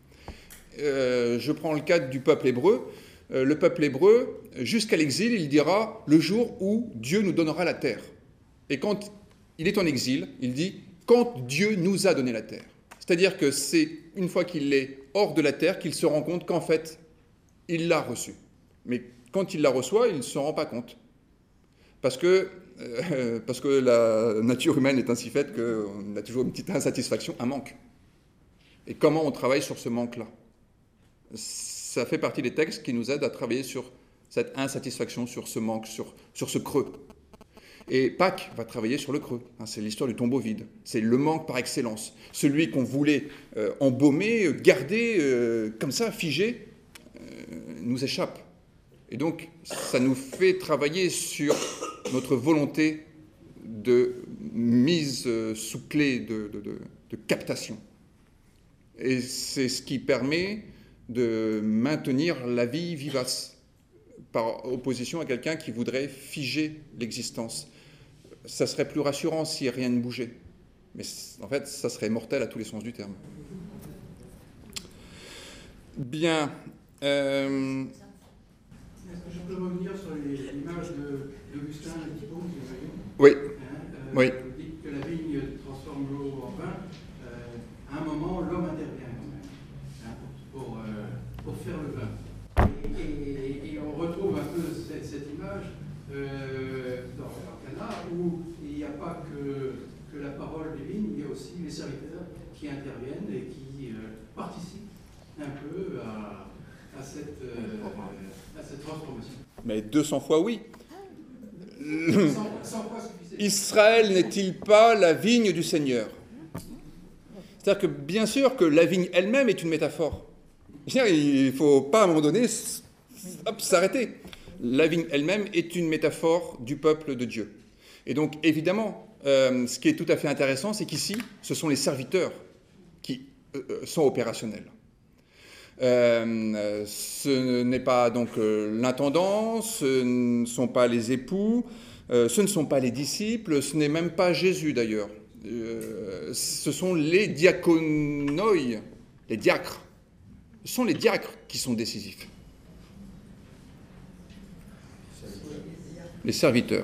Euh, je prends le cas du peuple hébreu. Euh, le peuple hébreu, jusqu'à l'exil, il dira « le jour où Dieu nous donnera la terre ». Et quand il est en exil, il dit « quand Dieu nous a donné la terre ». C'est-à-dire que c'est une fois qu'il est hors de la terre qu'il se rend compte qu'en fait, il l'a reçue. Mais quand il la reçoit, il ne s'en rend pas compte. Parce que, euh, parce que la nature humaine est ainsi faite qu'on a toujours une petite insatisfaction, un manque. Et comment on travaille sur ce manque-là ? Ça fait partie des textes qui nous aident à travailler sur cette insatisfaction, sur ce manque, sur, sur ce creux. Et Pâques va travailler sur le creux. Hein, c'est l'histoire du tombeau vide. C'est le manque par excellence. Celui qu'on voulait euh, embaumer, garder, euh, comme ça, figé, euh, nous échappe. Et donc, ça nous fait travailler sur notre volonté de mise sous clé, de, de, de, de captation. Et c'est ce qui permet de maintenir la vie vivace, par opposition à quelqu'un qui voudrait figer l'existence. Ça serait plus rassurant si rien ne bougeait. Mais en fait, ça serait mortel à tous les sens du terme. Bien. Euh, Est-ce que je peux revenir sur l'image d'Augustin d'Hippo, oui. Hein, euh, oui. Vous dites que la vigne transforme l'eau en vin. Euh, à un moment, l'homme intervient quand même, hein, pour, euh, pour faire le vin. Et, et, et on retrouve un peu cette, cette image euh, dans, dans Cana, où il n'y a pas que, que la parole divine, il y a aussi les serviteurs qui interviennent et qui euh, participent un peu à, à, cette, euh, à cette transformation. Mais deux cents fois oui. cent, cent fois suffisait. Israël n'est-il pas la vigne du Seigneur ? C'est-à-dire que bien sûr que la vigne elle-même est une métaphore. Il ne faut pas à un moment donné hop, s'arrêter. La vigne elle-même est une métaphore du peuple de Dieu. Et donc évidemment, euh, ce qui est tout à fait intéressant, c'est qu'ici, ce sont les serviteurs qui euh, sont opérationnels. Euh, ce n'est pas donc euh, l'intendant, ce ne sont pas les époux, euh, ce ne sont pas les disciples, ce n'est même pas Jésus d'ailleurs. Euh, ce sont les diaconoi, les diacres. Ce sont les diacres qui sont décisifs. Les serviteurs.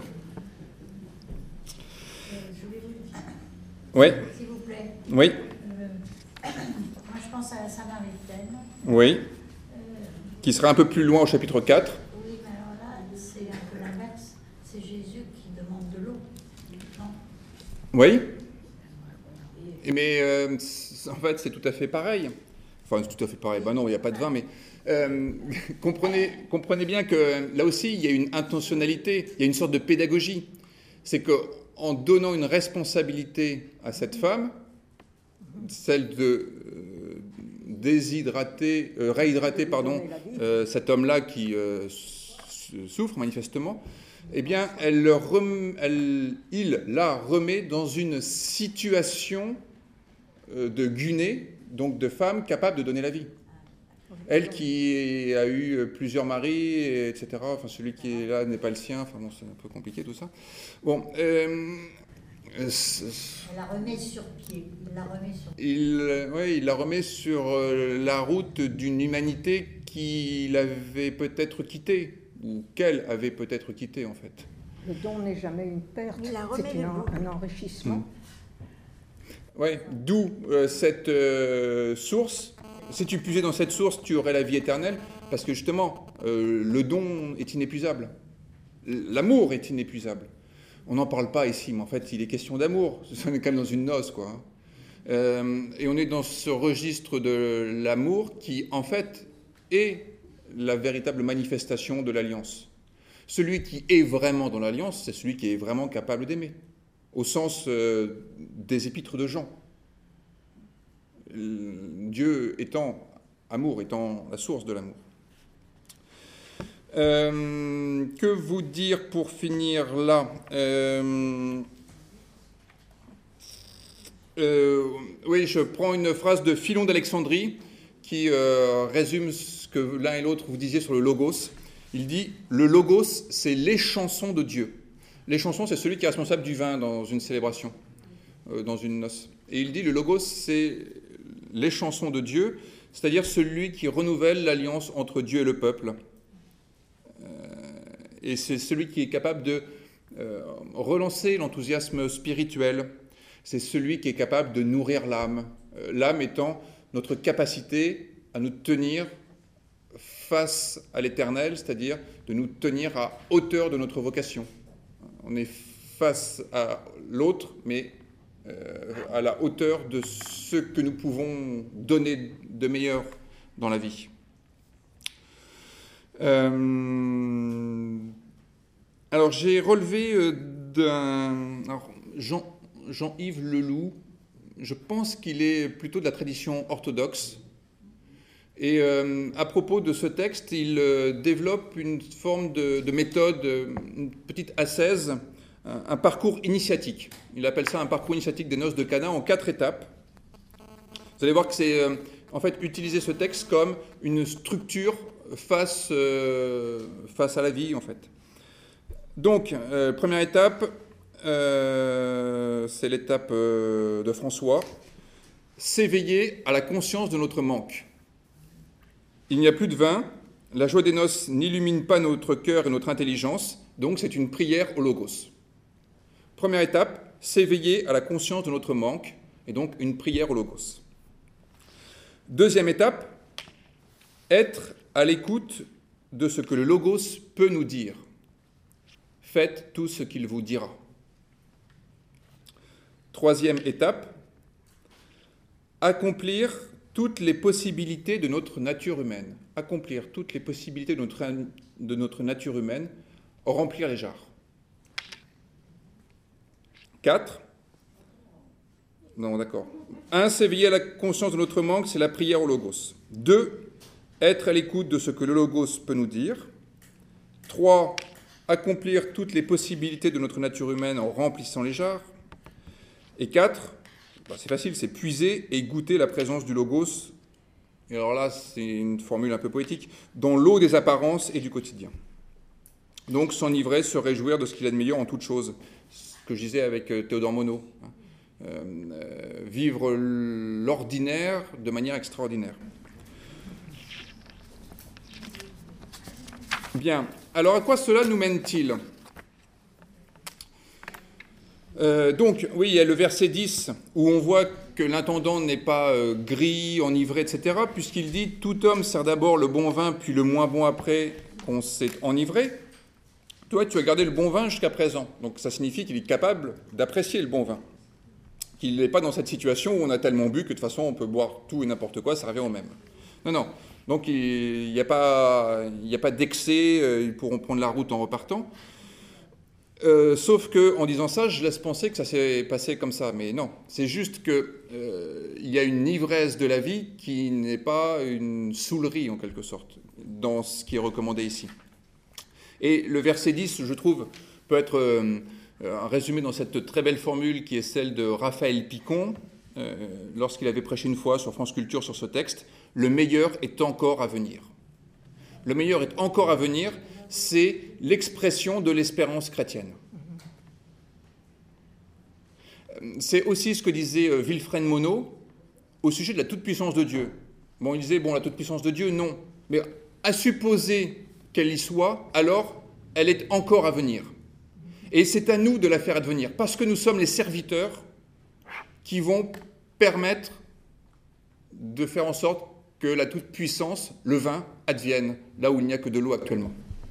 Euh, je vais vous dire. Oui. S'il vous plaît. Oui. Euh, moi, je pense à la Samaritaine. Oui. Euh, Qui sera un peu plus loin au chapitre quatre. Oui, mais alors là, c'est un peu l'inverse. C'est Jésus qui demande de l'eau. Non. Oui. Mais euh, en fait, c'est tout à fait pareil. Enfin, c'est tout à fait pareil. Ben non, il n'y a pas de vin, mais euh, comprenez, comprenez bien que là aussi, il y a une intentionnalité, il y a une sorte de pédagogie. C'est qu'en donnant une responsabilité à cette femme, celle de euh, déshydrater, euh, réhydrater, pardon, euh, cet homme-là qui euh, souffre manifestement, eh bien, elle le rem, elle, il la remet dans une situation euh, de guinée, donc de femme capable de donner la vie. Elle qui a eu plusieurs maris, et cetera. Enfin, celui qui est là n'est pas le sien. Enfin, bon, c'est un peu compliqué tout ça. Bon. Euh, Elle la remet sur pied. Il la remet sur pied. Il, ouais, il la remet sur euh, la route d'une humanité qu'il avait peut-être quittée, ou qu'elle avait peut-être quittée, en fait. Le don n'est jamais une perte, Il la remet c'est une, un enrichissement. Mmh. Oui, d'où euh, cette euh, source. Si tu puisais dans cette source, tu aurais la vie éternelle, parce que justement, euh, le don est inépuisable. L'amour est inépuisable. On n'en parle pas ici, mais en fait, il est question d'amour. On est quand même dans une noce, quoi. Euh, et on est dans ce registre de l'amour qui, en fait, est la véritable manifestation de l'alliance. Celui qui est vraiment dans l'alliance, c'est celui qui est vraiment capable d'aimer, au sens euh, des épîtres de Jean. Dieu étant amour, étant la source de l'amour. Euh, que vous dire pour finir là euh, euh, Oui, je prends une phrase de Philon d'Alexandrie qui euh, résume ce que l'un et l'autre vous disiez sur le logos. Il dit « Le logos, c'est l'échanson de Dieu ». L'échanson, c'est celui qui est responsable du vin dans une célébration, euh, dans une noce. Et il dit « Le logos, c'est l'échanson de Dieu », c'est-à-dire celui qui renouvelle l'alliance entre Dieu et le peuple. Euh, et c'est celui qui est capable de euh, relancer l'enthousiasme spirituel. C'est celui qui est capable de nourrir l'âme. Euh, l'âme étant notre capacité à nous tenir face à l'éternel, c'est-à-dire de nous tenir à hauteur de notre vocation. On est face à l'autre, mais euh, à la hauteur de ce que nous pouvons donner de meilleur dans la vie. Euh, alors, j'ai relevé euh, d'un... Alors, Jean, Jean-Yves Leloup, je pense qu'il est plutôt de la tradition orthodoxe. Et euh, à propos de ce texte, il euh, développe une forme de, de méthode, une petite ascèse, un, un parcours initiatique. Il appelle ça un parcours initiatique des noces de Cana en quatre étapes. Vous allez voir que c'est euh, en fait utiliser ce texte comme une structure face, euh, face à la vie, en fait. Donc, euh, première étape, euh, c'est l'étape euh, de François, s'éveiller à la conscience de notre manque. Il n'y a plus de vin, la joie des noces n'illumine pas notre cœur et notre intelligence, donc c'est une prière au Logos. Première étape, s'éveiller à la conscience de notre manque, et donc une prière au Logos. Deuxième étape, être à l'écoute de ce que le Logos peut nous dire. Faites tout ce qu'il vous dira. Troisième étape, accomplir toutes les possibilités de notre nature humaine. Accomplir toutes les possibilités de notre, de notre nature humaine, remplir les jarres. Quatre. Non, d'accord. Un, s'éveiller à la conscience de notre manque, c'est la prière au Logos. Deux, être à l'écoute de ce que le Logos peut nous dire. Trois, accomplir toutes les possibilités de notre nature humaine en remplissant les jarres. Et quatre, bah c'est facile, c'est puiser et goûter la présence du Logos. Et alors là, c'est une formule un peu poétique, dans l'eau des apparences et du quotidien. Donc s'enivrer, se réjouir de ce qu'il a de meilleur en toute chose. Ce que je disais avec Théodore Monod. Euh, euh, vivre l'ordinaire de manière extraordinaire. Bien. Alors à quoi cela nous mène-t-il ? Euh, donc, oui, il y a le verset dix, où on voit que l'intendant n'est pas euh, gris, enivré, et cetera, puisqu'il dit « Tout homme sert d'abord le bon vin, puis le moins bon après qu'on s'est enivré. » Toi, tu as gardé le bon vin jusqu'à présent. Donc, ça signifie qu'il est capable d'apprécier le bon vin, qu'il n'est pas dans cette situation où on a tellement bu que de toute façon on peut boire tout et n'importe quoi, ça revient au même. Non, non. Donc il n'y a pas, il n'y a pas d'excès, euh, ils pourront prendre la route en repartant. Euh, sauf qu'en disant ça, je laisse penser que ça s'est passé comme ça. Mais non, c'est juste qu'il euh, y a une ivresse de la vie qui n'est pas une saoulerie en quelque sorte, dans ce qui est recommandé ici. Et le verset dix, je trouve, peut être euh, résumé dans cette très belle formule qui est celle de Raphaël Picon, euh, lorsqu'il avait prêché une fois sur France Culture sur ce texte. Le meilleur est encore à venir. Le meilleur est encore à venir, c'est l'expression de l'espérance chrétienne. C'est aussi ce que disait Wilfred Monod au sujet de la toute-puissance de Dieu. Bon, il disait, bon, la toute-puissance de Dieu, non. Mais à supposer qu'elle y soit, alors elle est encore à venir. Et c'est à nous de la faire advenir, parce que nous sommes les serviteurs qui vont permettre de faire en sorte que la toute-puissance, le vin, advienne là où il n'y a que de l'eau actuellement.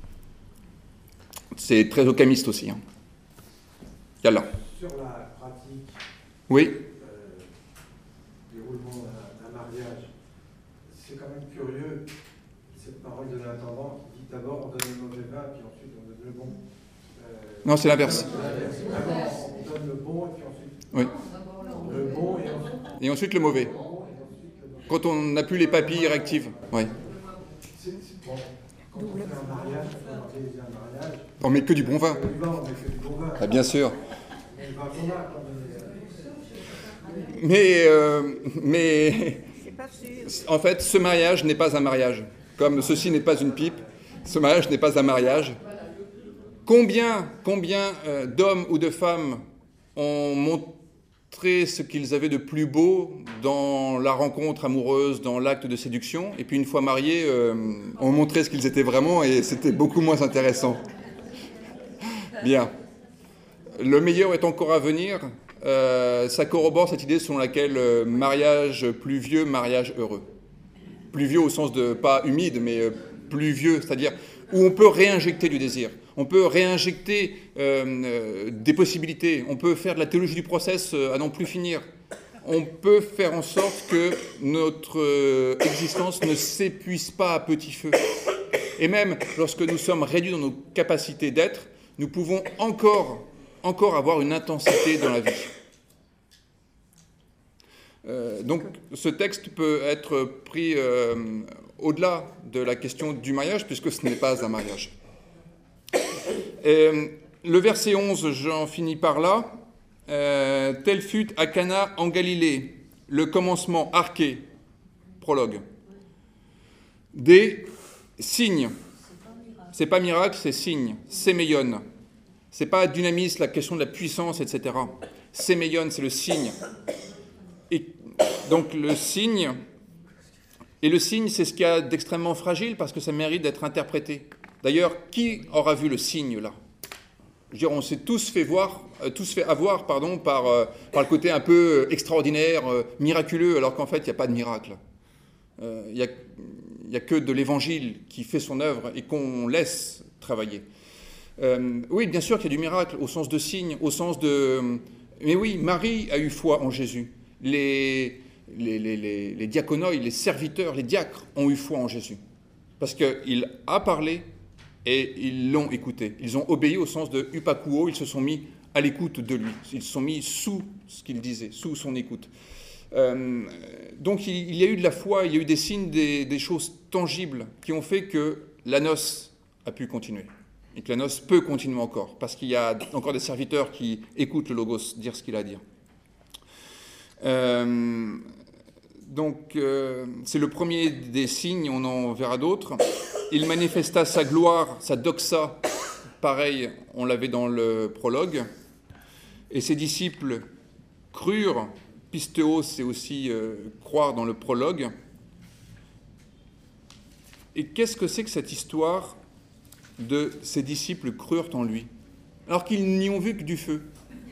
C'est très ocamiste aussi. Hein. Yallah. Sur la pratique, oui. euh, déroulement d'un mariage, c'est quand même curieux, cette parole de l'intendant qui dit d'abord on donne le mauvais vin, puis ensuite on donne le bon. Euh, non, c'est l'inverse. D'abord on donne le bon, et puis ensuite oui. le bon, et ensuite, et ensuite le mauvais. Quand on n'a plus les papilles réactives. Oui. C'est, c'est, bon, quand on fait un mariage, on fait organiser un mariage. On met que du bon vin. On met que du bon vin. Ah, bien sûr. Mais le vin qu'on a, quand même. Mais, euh, mais en fait, ce mariage n'est pas un mariage. Comme ceci n'est pas une pipe, ce mariage n'est pas un mariage. Combien, combien euh, d'hommes ou de femmes ont montré ce qu'ils avaient de plus beau dans la rencontre amoureuse, dans l'acte de séduction, et puis une fois mariés, euh, ont montré ce qu'ils étaient vraiment, et c'était beaucoup moins intéressant. Bien. Le meilleur est encore à venir. Euh, ça corrobore cette idée selon laquelle euh, mariage plus vieux, mariage heureux. Plus vieux au sens de, pas humide, mais euh, plus vieux, c'est-à-dire où on peut réinjecter du désir. On peut réinjecter euh, euh, des possibilités. On peut faire de la théologie du process euh, à n'en plus finir. On peut faire en sorte que notre euh, existence ne s'épuise pas à petit feu. Et même lorsque nous sommes réduits dans nos capacités d'être, nous pouvons encore, encore avoir une intensité dans la vie. Euh, donc ce texte peut être pris euh, au-delà de la question du mariage, puisque ce n'est pas un mariage. Et, le verset onze, j'en finis par là. Euh, tel fut à Cana en Galilée, le commencement, arché, prologue, des signes. C'est pas miracle, c'est signe. Séméion. C'est pas dynamis, la question de la puissance, et cetera. Séméion, c'est le signe. Et donc le signe, et le signe, c'est ce qu'il y a d'extrêmement fragile parce que ça mérite d'être interprété. D'ailleurs, qui aura vu le signe là ? Je veux dire, on s'est tous fait voir, euh, tous fait avoir, pardon, par, euh, par le côté un peu extraordinaire, euh, miraculeux, alors qu'en fait, il n'y a pas de miracle. Euh, il n'y a, y a que de l'Évangile qui fait son œuvre et qu'on laisse travailler. Euh, oui, bien sûr qu'il y a du miracle, au sens de signe, au sens de... Mais oui, Marie a eu foi en Jésus. Les, les, les, les, les diaconoi, les serviteurs, les diacres ont eu foi en Jésus. Parce qu'il a parlé et ils l'ont écouté. Ils ont obéi au sens de upakuo, ils se sont mis à l'écoute de lui. Ils se sont mis sous ce qu'il disait, sous son écoute. Euh, donc il, il y a eu de la foi, il y a eu des signes, des, des choses tangibles qui ont fait que la noce a pu continuer. Et que la noce peut continuer encore, parce qu'il y a encore des serviteurs qui écoutent le Logos dire ce qu'il a à dire. Euh, donc, euh, c'est le premier des signes, on en verra d'autres. Il manifesta sa gloire, sa doxa, pareil, on l'avait dans le prologue. Et ses disciples crurent, pistéo, c'est aussi euh, croire dans le prologue. Et qu'est-ce que c'est que cette histoire de ses disciples crurent en lui, alors qu'ils n'y ont vu que du feu?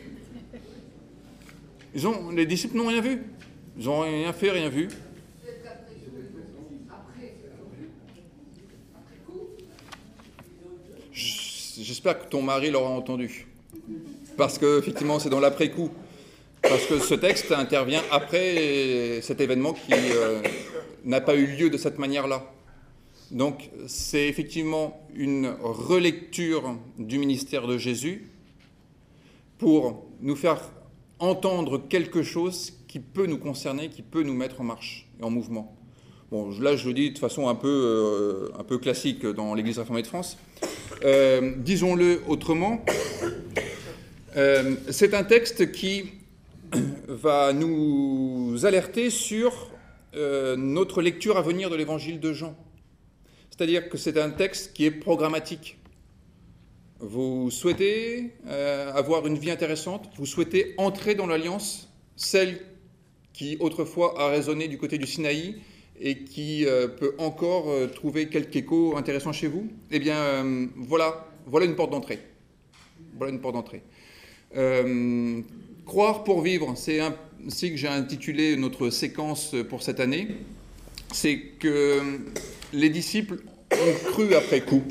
Ils ont, les disciples n'ont rien vu. Ils n'ont rien fait, rien vu. J'espère que ton mari l'aura entendu. Parce que, effectivement, c'est dans l'après-coup. Parce que ce texte intervient après cet événement qui euh, n'a pas eu lieu de cette manière-là. Donc c'est effectivement une relecture du ministère de Jésus pour nous faire entendre quelque chose qui peut nous concerner, qui peut nous mettre en marche et en mouvement. Bon, là je le dis de façon un peu, euh, un peu classique dans l'Église réformée de France. Euh, disons-le autrement, euh, c'est un texte qui va nous alerter sur euh, notre lecture à venir de l'Évangile de Jean. C'est-à-dire que c'est un texte qui est programmatique. Vous souhaitez euh, avoir une vie intéressante, vous souhaitez entrer dans l'alliance, celle qui autrefois a résonné du côté du Sinaï et qui euh, peut encore euh, trouver quelque écho intéressant chez vous, eh bien euh, voilà, voilà une porte d'entrée. Voilà une porte d'entrée. Euh, croire pour vivre, c'est ainsi que j'ai intitulé notre séquence pour cette année. C'est que les disciples ont cru après coup.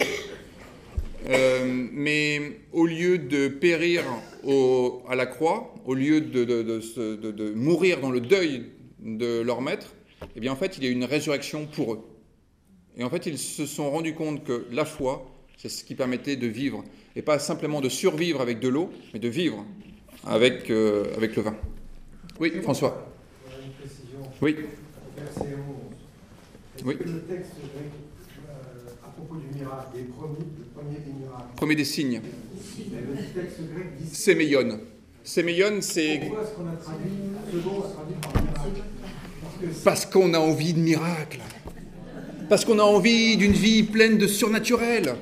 Euh, mais au lieu de périr au, à la croix, au lieu de, de, de, de, de mourir dans le deuil de leur maître, eh bien en fait il y a eu une résurrection pour eux. Et en fait ils se sont rendus compte que la foi, c'est ce qui permettait de vivre, et pas simplement de survivre avec de l'eau, mais de vivre avec, euh, avec le vin. Oui, François. Une précision. Oui. Verset onze. Est-ce Oui. que le texte grec, euh, à propos du miracle, des premiers, le premier des miracles, Premier des signes. mais le texte grec dit Séméion. Séméion, c'est... Pourquoi est-ce qu'on a traduit, second a traduit par miracle? Parce que Parce qu'on a envie de miracles. Parce qu'on a envie d'une vie pleine de surnaturel.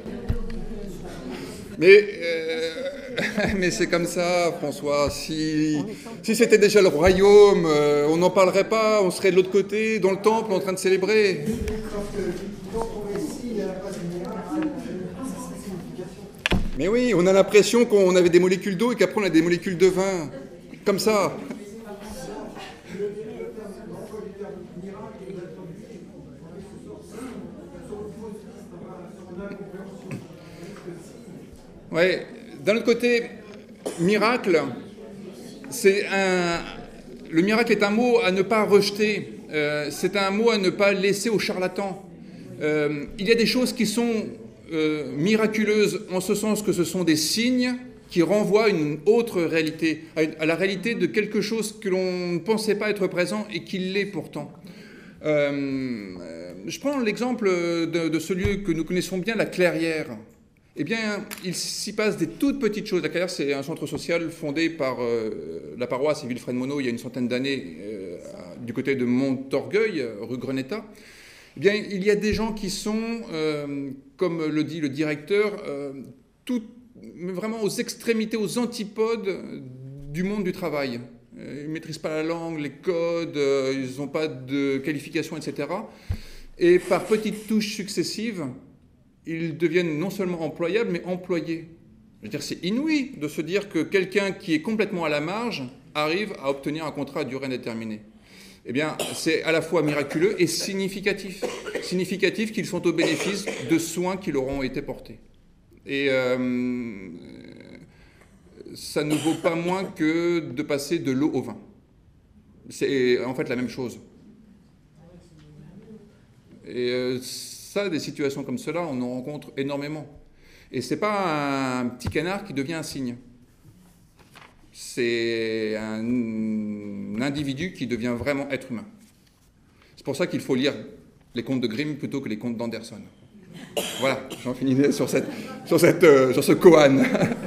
Mais, euh, mais c'est comme ça, François. Si, si c'était déjà le royaume, euh, on n'en parlerait pas, on serait de l'autre côté, dans le temple, en train de célébrer. Mais oui, on a l'impression qu'on avait des molécules d'eau et qu'après on a des molécules de vin. Comme ça. Ouais. D'un autre côté, miracle, c'est un... le miracle est un mot à ne pas rejeter. Euh, c'est un mot à ne pas laisser aux charlatans. Euh, il y a des choses qui sont euh, miraculeuses en ce sens que ce sont des signes qui renvoient à une autre réalité, à, une, à la réalité de quelque chose que l'on ne pensait pas être présent et qui l'est pourtant. Euh, je prends l'exemple de, de ce lieu que nous connaissons bien, la Clairière. Eh bien, il s'y passe des toutes petites choses. La Clairière, c'est un centre social fondé par euh, la paroisse et Wilfred Monod il y a une centaine d'années euh, du côté de Montorgueil, rue Greneta. Eh bien, il y a des gens qui sont, euh, comme le dit le directeur, euh, tout, vraiment aux extrémités, aux antipodes du monde du travail. Ils ne maîtrisent pas la langue, les codes, euh, ils n'ont pas de qualification, et cetera. Et par petites touches successives, ils deviennent non seulement employables, mais employés. Je veux dire, c'est inouï de se dire que quelqu'un qui est complètement à la marge arrive à obtenir un contrat à durée indéterminée. Eh bien, c'est à la fois miraculeux et significatif. Significatif qu'ils sont au bénéfice de soins qui leur ont été portés. Et euh, ça ne vaut pas moins que de passer de l'eau au vin. C'est en fait la même chose. Et euh, ça, des situations comme cela, on en rencontre énormément. Et ce n'est pas un petit canard qui devient un cygne. C'est un individu qui devient vraiment être humain. C'est pour ça qu'il faut lire les contes de Grimm plutôt que les contes d'Anderson. Voilà, j'en finis sur, cette, sur, cette, euh, sur ce koan.